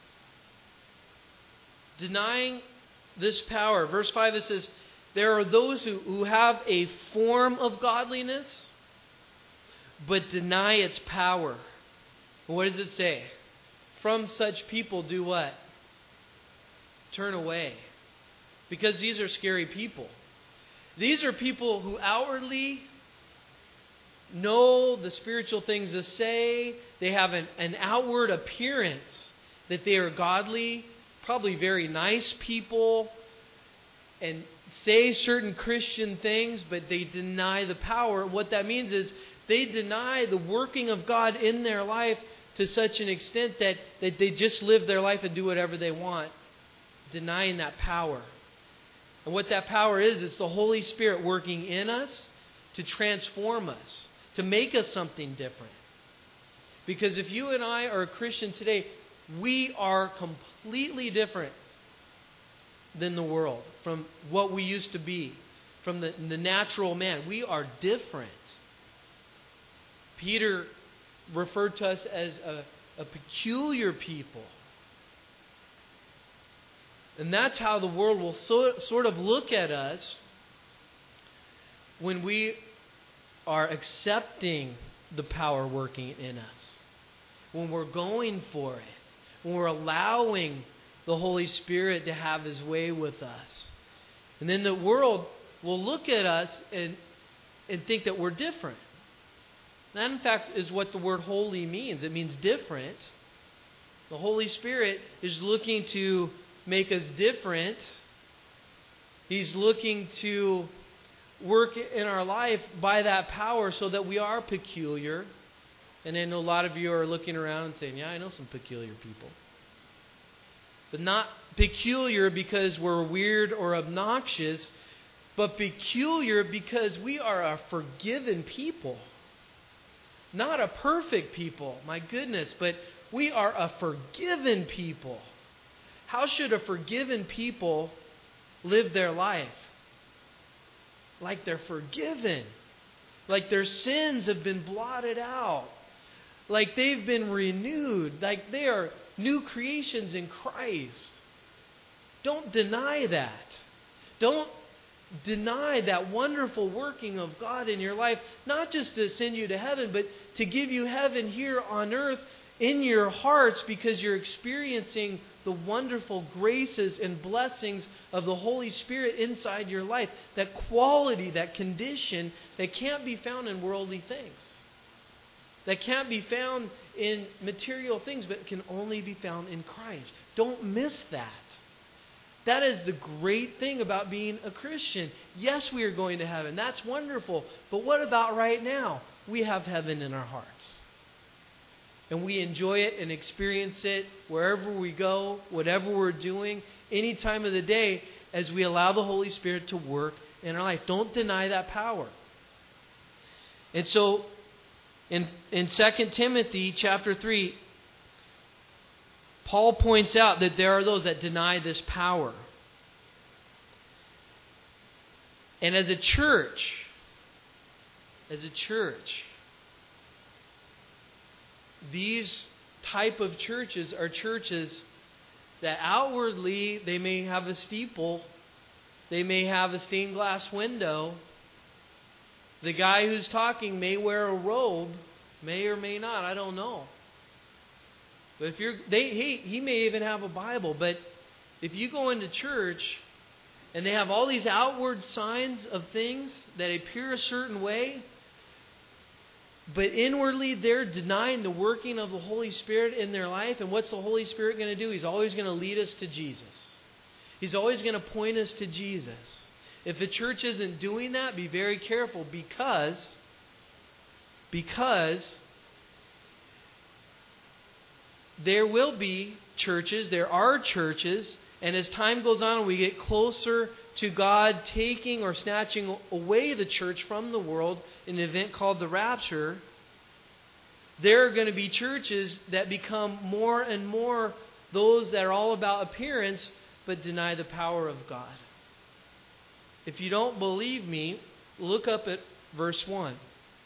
Denying this power. Verse five, it says, there are those who, who have a form of godliness, but deny its power. What does it say? From such people do what? Turn away. Because these are scary people. These are people who outwardly know the spiritual things to say. They have an, an outward appearance that they are godly, probably very nice people, and say certain Christian things, but they deny the power. What that means is they deny the working of God in their life to such an extent that, that they just live their life and do whatever they want, denying that power. And what that power is, it's the Holy Spirit working in us to transform us, to make us something different. Because if you and I are a Christian today, we are completely different than the world, from what we used to be, from the, the natural man. We are different. Peter referred to us as a, a peculiar people. And that's how the world will so, sort of look at us when we are accepting the power working in us, when we're going for it, when we're allowing the Holy Spirit to have His way with us. And then the world will look at us and, and think that we're different. That, in fact, is what the word holy means. It means different. The Holy Spirit is looking to make us different. He's looking to work in our life by that power so that we are peculiar. And I know a lot of you are looking around and saying, yeah, I know some peculiar people. But not peculiar because we're weird or obnoxious, but peculiar because we are a forgiven people. Not a perfect people, my goodness, but we are a forgiven people. How should a forgiven people live their life? Like they're forgiven. Like their sins have been blotted out. Like they've been renewed. Like they are new creations in Christ. Don't deny that. Don't deny that wonderful working of God in your life, not just to send you to heaven, but to give you heaven here on earth in your hearts, because you're experiencing the wonderful graces and blessings of the Holy Spirit inside your life. That quality, that condition that can't be found in worldly things. That can't be found in material things, but can only be found in Christ. Don't miss that. That is the great thing about being a Christian. Yes, we are going to heaven. That's wonderful. But what about right now? We have heaven in our hearts. And we enjoy it and experience it wherever we go, whatever we're doing, any time of the day, as we allow the Holy Spirit to work in our life. Don't deny that power. And so, in, in Second Timothy chapter three, Paul points out that there are those that deny this power. And as a church, as a church, these type of churches are churches that outwardly they may have a steeple, they may have a stained glass window. The guy who's talking may wear a robe, may or may not, I don't know. But if you're, they, he, he may even have a Bible. But if you go into church and they have all these outward signs of things that appear a certain way, but inwardly they're denying the working of the Holy Spirit in their life, and what's the Holy Spirit going to do? He's always going to lead us to Jesus. He's always going to point us to Jesus. If the church isn't doing that, be very careful, because, because there will be churches, there are churches, and as time goes on and we get closer to God taking or snatching away the church from the world in an event called the rapture, there are going to be churches that become more and more those that are all about appearance but deny the power of God. If you don't believe me, look up at verse one.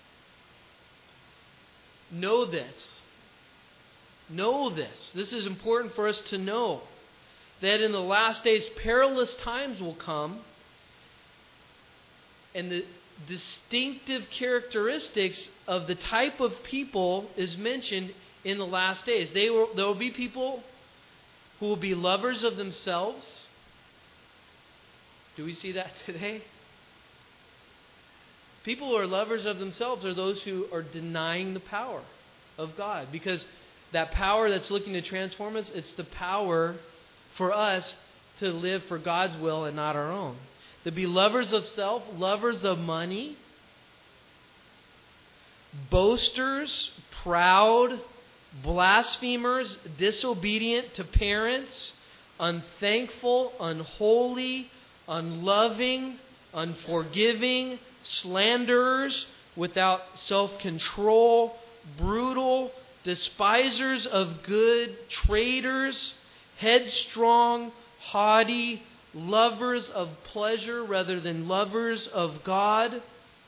Know this. Know this. This is important for us to know. That in the last days, perilous times will come. And the distinctive characteristics of the type of people is mentioned in the last days. They will, there will be people who will be lovers of themselves. Do we see that today? People who are lovers of themselves are those who are denying the power of God. Because that power that's looking to transform us, it's the power for us to live for God's will and not our own. To be lovers of self, lovers of money, boasters, proud, blasphemers, disobedient to parents, unthankful, unholy, unloving, unforgiving, slanderers, without self-control, brutal, despisers of good, traitors, headstrong, haughty, lovers of pleasure rather than lovers of God.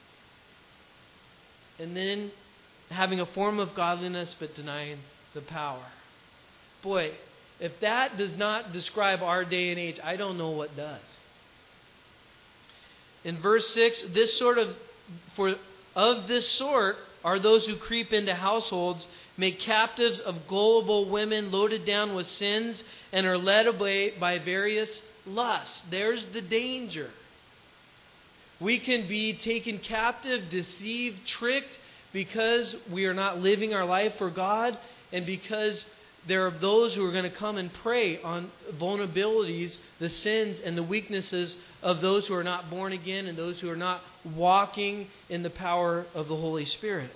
And then having a form of godliness but denying the power. Boy, if that does not describe our day and age, I don't know what does. In verse six, this sort of, for of this sort are those who creep into households, make captives of gullible women loaded down with sins, and are led away by various lusts. There's the danger. We can be taken captive, deceived, tricked, because we are not living our life for God, and because there are those who are going to come and prey on vulnerabilities, the sins and the weaknesses of those who are not born again and those who are not walking in the power of the Holy Spirit.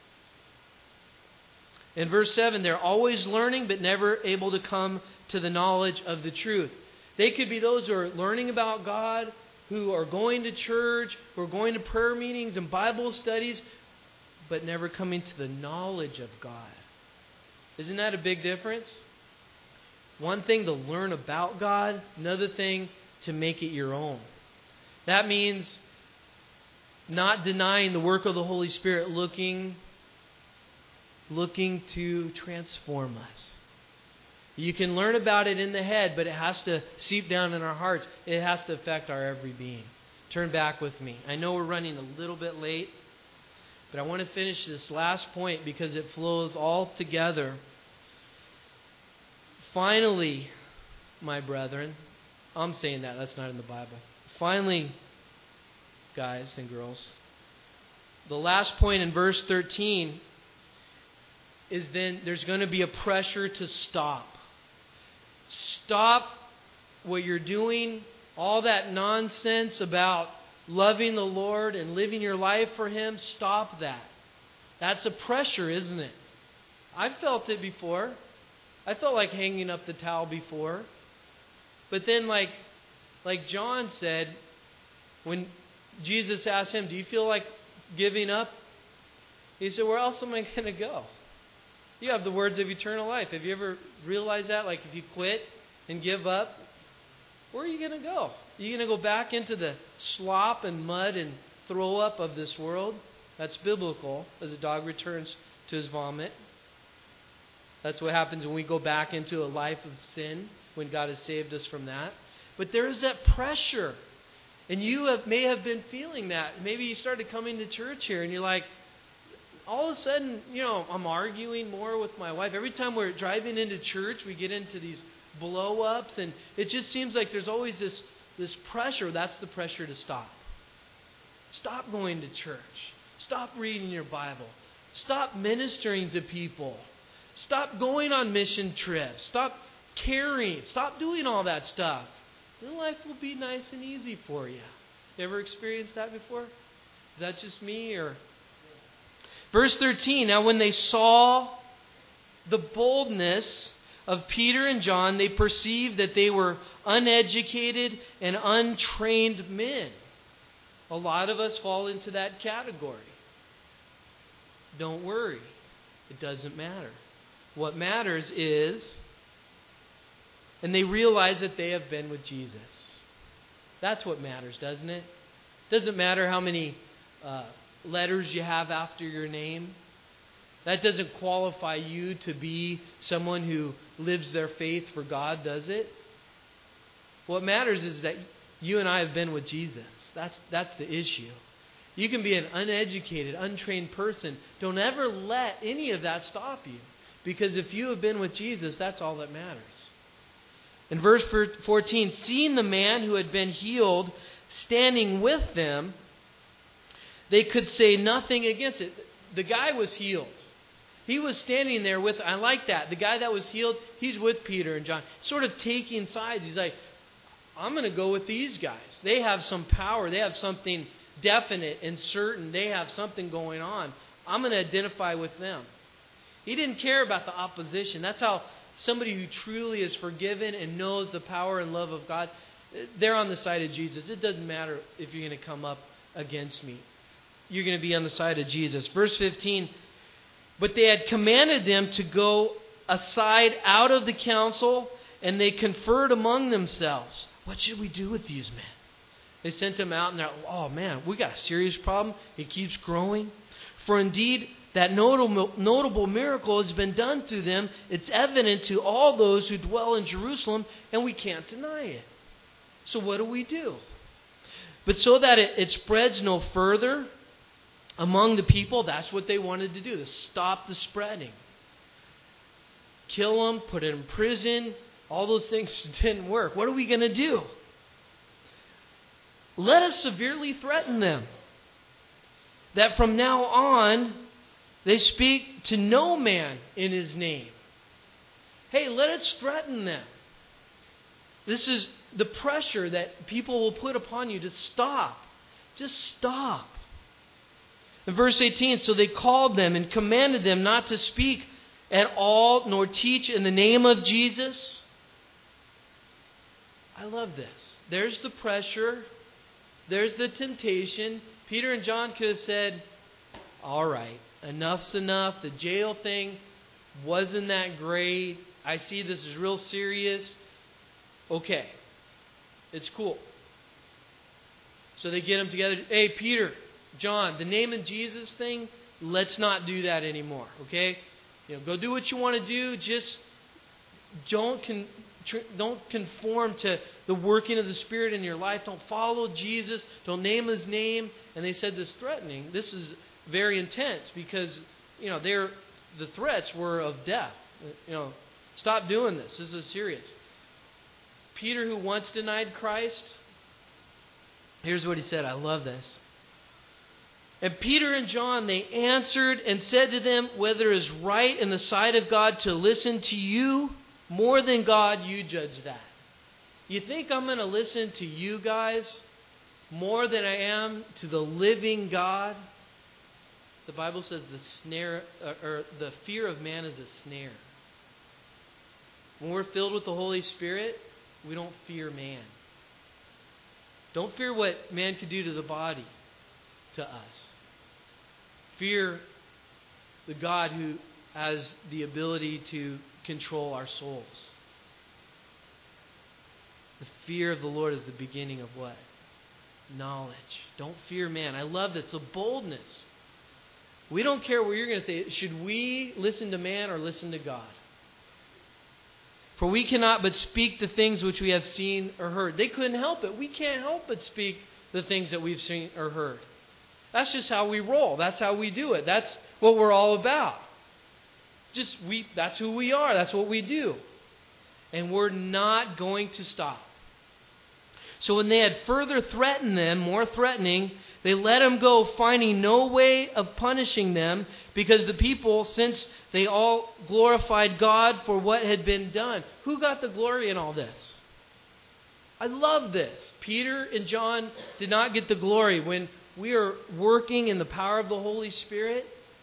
In verse seven, they're always learning but never able to come to the knowledge of the truth. They could be those who are learning about God, who are going to church, who are going to prayer meetings and Bible studies, but never coming to the knowledge of God. Isn't that a big difference? One thing to learn about God, another thing to make it your own. That means not denying the work of the Holy Spirit, looking, looking to transform us. You can learn about it in the head, but it has to seep down in our hearts. It has to affect our every being. Turn back with me. I know we're running a little bit late, but I want to finish this last point because it flows all together. Finally, my brethren, I'm saying that, that's not in the Bible. Finally, guys and girls, the last point in verse thirteen is then there's going to be a pressure to stop. Stop what you're doing, all that nonsense about loving the Lord and living your life for Him. Stop that. That's a pressure, isn't it? I've felt it before. I felt like hanging up the towel before. But then like, like John said, when Jesus asked him, do you feel like giving up? He said, where else am I going to go? You have the words of eternal life. Have you ever realized that? Like if you quit and give up, where are you going to go? Are you going to go back into the slop and mud and throw up of this world? That's biblical, as a dog returns to his vomit. That's what happens when we go back into a life of sin, when God has saved us from that. But there is that pressure. And you have, may have been feeling that. Maybe you started coming to church here and you're like, all of a sudden, you know, I'm arguing more with my wife. Every time we're driving into church, we get into these blow-ups, and it just seems like there's always this, this pressure. That's the pressure to stop. Stop going to church. Stop reading your Bible. Stop ministering to people. Stop going on mission trips. Stop caring. Stop doing all that stuff. Then life will be nice and easy for you. You ever experienced that before? Is that just me or... Verse thirteen, now when they saw the boldness of Peter and John, they perceived that they were uneducated and untrained men. A lot of us fall into that category. Don't worry. It doesn't matter. What matters is, and they realize that they have been with Jesus. That's what matters, doesn't it? Doesn't matter how many... Uh, letters you have after your name. That doesn't qualify you to be someone who lives their faith for God, does it? What matters is that you and I have been with Jesus. That's that's the issue. You can be an uneducated, untrained person. Don't ever let any of that stop you. Because if you have been with Jesus, that's all that matters. In verse fourteen, seeing the man who had been healed standing with them, they could say nothing against it. The guy was healed. He was standing there with, I like that. The guy that was healed, he's with Peter and John. Sort of taking sides. He's like, I'm going to go with these guys. They have some power. They have something definite and certain. They have something going on. I'm going to identify with them. He didn't care about the opposition. That's how somebody who truly is forgiven and knows the power and love of God, they're on the side of Jesus. It doesn't matter if you're going to come up against me. You're going to be on the side of Jesus. Verse fifteen, but they had commanded them to go aside out of the council, and they conferred among themselves. What should we do with these men? They sent them out, and they're like, oh man, we got a serious problem. It keeps growing. For indeed, that notable, notable miracle has been done through them. It's evident to all those who dwell in Jerusalem, and we can't deny it. So what do we do? But so that it, it spreads no further among the people, that's what they wanted to do, to stop the spreading. Kill them, put them in prison, all those things didn't work. What are we going to do? Let us severely threaten them, that from now on they speak to no man in his name. Hey, let us threaten them. This is the pressure that people will put upon you to stop. Just stop. In verse eighteen, so they called them and commanded them not to speak at all, nor teach in the name of Jesus. I love this. There's the pressure. There's the temptation. Peter and John could have said, all right, enough's enough. The jail thing wasn't that great. I see this is real serious. Okay, it's cool. So they get them together. Hey, Peter, John, the name of Jesus thing, let's not do that anymore, okay? You know, go do what you want to do. Just don't con- tr- don't conform to the working of the Spirit in your life. Don't follow Jesus. Don't name His name. And they said this threatening. This is very intense because, you know, they're the threats were of death. You know, stop doing this. This is serious. Peter, who once denied Christ, here's what he said. I love this. And Peter and John, they answered and said to them, whether it is right in the sight of God to listen to you more than God, you judge that. You think I'm going to listen to you guys more than I am to the living God? The Bible says the snare, or the fear of man is a snare. When we're filled with the Holy Spirit, we don't fear man. Don't fear what man could do to the body, to us. Fear the God who has the ability to control our souls. The fear of the Lord is the beginning of what? Knowledge. Don't fear man. I love that. So boldness. We don't care what you're going to say. Should we listen to man or listen to God? For we cannot but speak the things which we have seen or heard. They couldn't help it. We can't help but speak the things that we've seen or heard. That's just how we roll. That's how we do it. That's what we're all about. Just we that's who we are. That's what we do. And we're not going to stop. So when they had further threatened them, more threatening, they let them go, finding no way of punishing them, because the people, since they all glorified God for what had been done. Who got the glory in all this? I love this. Peter and John did not get the glory. When we are working in the power of the Holy Spirit,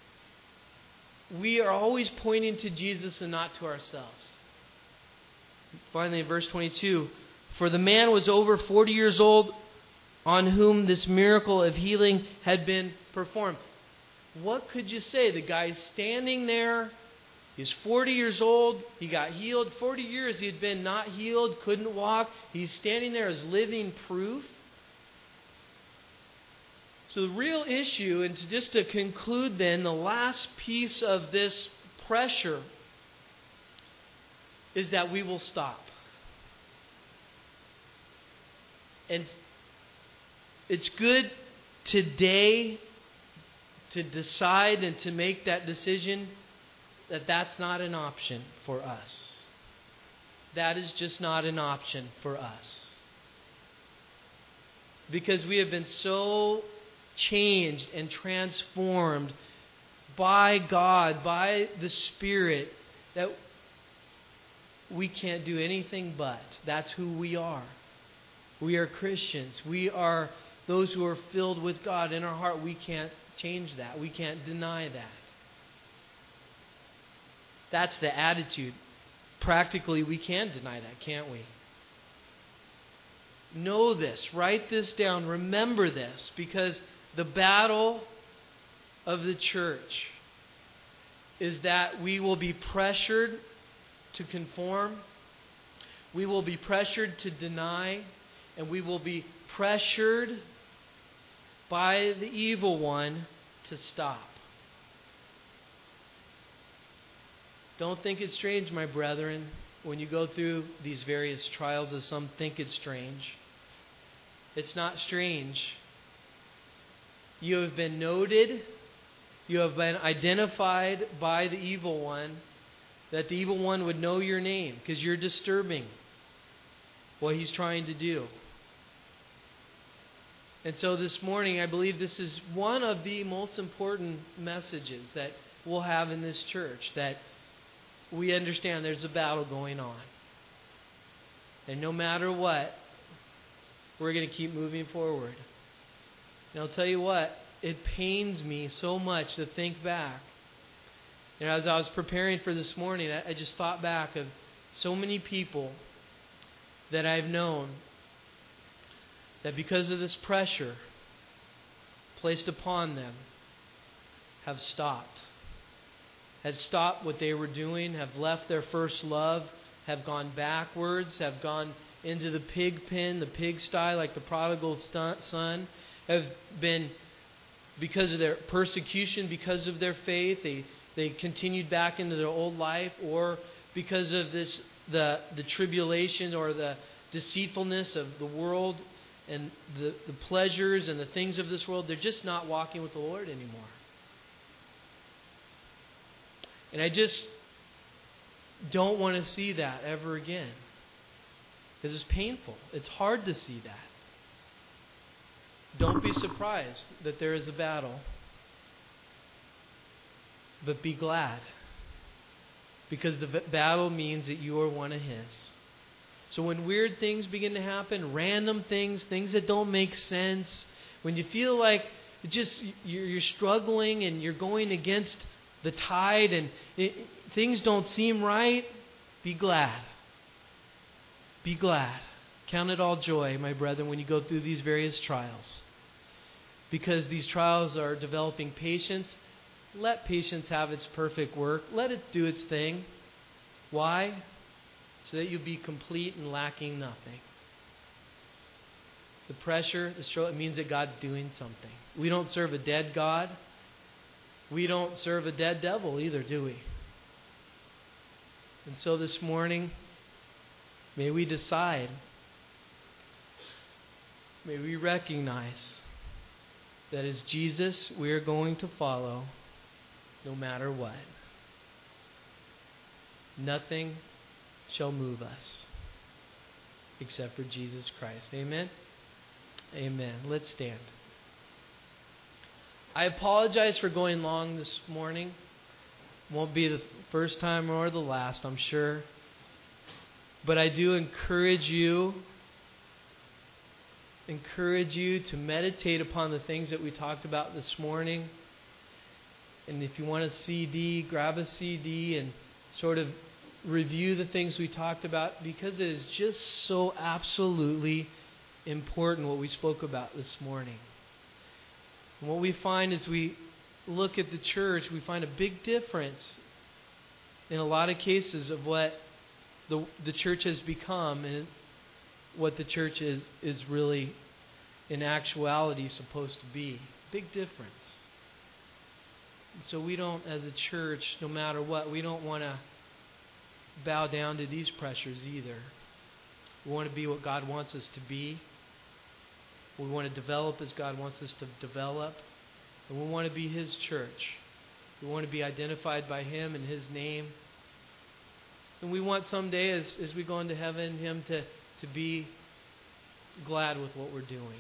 we are always pointing to Jesus and not to ourselves. Finally, in verse twenty-two, for the man was over forty years old on whom this miracle of healing had been performed. What could you say? The guy's standing there. He's forty years old. He got healed. forty years he had been not healed, couldn't walk. He's standing there as living proof. So the real issue, and to just to conclude then, the last piece of this pressure is that we will stop. And it's good today to decide and to make that decision that that's not an option for us. That is just not an option for us. Because we have been so changed and transformed by God, by the Spirit, that we can't do anything but. That's who we are. We are Christians. We are those who are filled with God in our heart. We can't change that. We can't deny that. That's the attitude. Practically, we can deny that, can't we? Know this. Write this down. Remember this. Because the battle of the church is that we will be pressured to conform. We will be pressured to deny. And we will be pressured by the evil one to stop. Don't think it's strange, my brethren, when you go through these various trials, as some think it's strange. It's not strange. You have been noted. You have been identified by the evil one, that the evil one would know your name because you're disturbing what he's trying to do. And so this morning, I believe this is one of the most important messages that we'll have in this church, that we understand there's a battle going on. And no matter what, we're going to keep moving forward. And I'll tell you what, it pains me so much to think back. And as I was preparing for this morning, I, I just thought back of so many people that I've known that because of this pressure placed upon them have stopped. Have stopped what they were doing, have left their first love, have gone backwards, have gone into the pig pen, the pigsty like the prodigal son, have been, because of their persecution, because of their faith, they, they continued back into their old life, or because of this the, the tribulation or the deceitfulness of the world and the, the pleasures and the things of this world, they're just not walking with the Lord anymore. And I just don't want to see that ever again. Because it's painful. It's hard to see that. Don't be surprised that there is a battle. But be glad. Because the battle means that you are one of His. So when weird things begin to happen, random things, things that don't make sense, when you feel like just you're struggling and you're going against the tide and it, things don't seem right, be glad. Be glad. Count it all joy, my brethren, when you go through these various trials. Because these trials are developing patience. Let patience have its perfect work. Let it do its thing. Why? So that you'll be complete and lacking nothing. The pressure, the struggle, it means that God's doing something. We don't serve a dead God. We don't serve a dead devil either, do we? And so this morning, may we decide, may we recognize that as Jesus we are going to follow no matter what. Nothing shall move us except for Jesus Christ. Amen? Amen. Let's stand. I apologize for going long this morning. Won't be the first time or the last, I'm sure. But I do encourage you, encourage you to meditate upon the things that we talked about this morning. And if you want a C D, grab a C D and sort of review the things we talked about, because it is just so absolutely important what we spoke about this morning. And what we find as we look at the church, we find a big difference in a lot of cases of what the the church has become and what the church is, is really in actuality supposed to be. Big difference. And so we don't, as a church, no matter what, we don't want to bow down to these pressures either. We want to be what God wants us to be. We want to develop as God wants us to develop. And we want to be His church. We want to be identified by Him and His name. And we want someday, as, as we go into heaven, Him to, to be glad with what we're doing.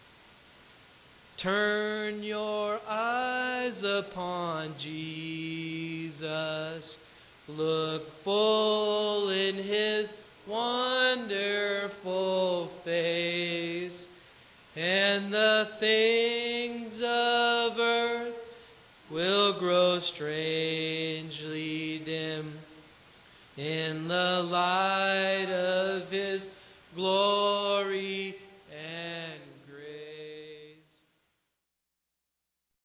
Turn your eyes upon Jesus. Look full in His wonderful face, and the things of earth will grow strangely dim in the light of His glory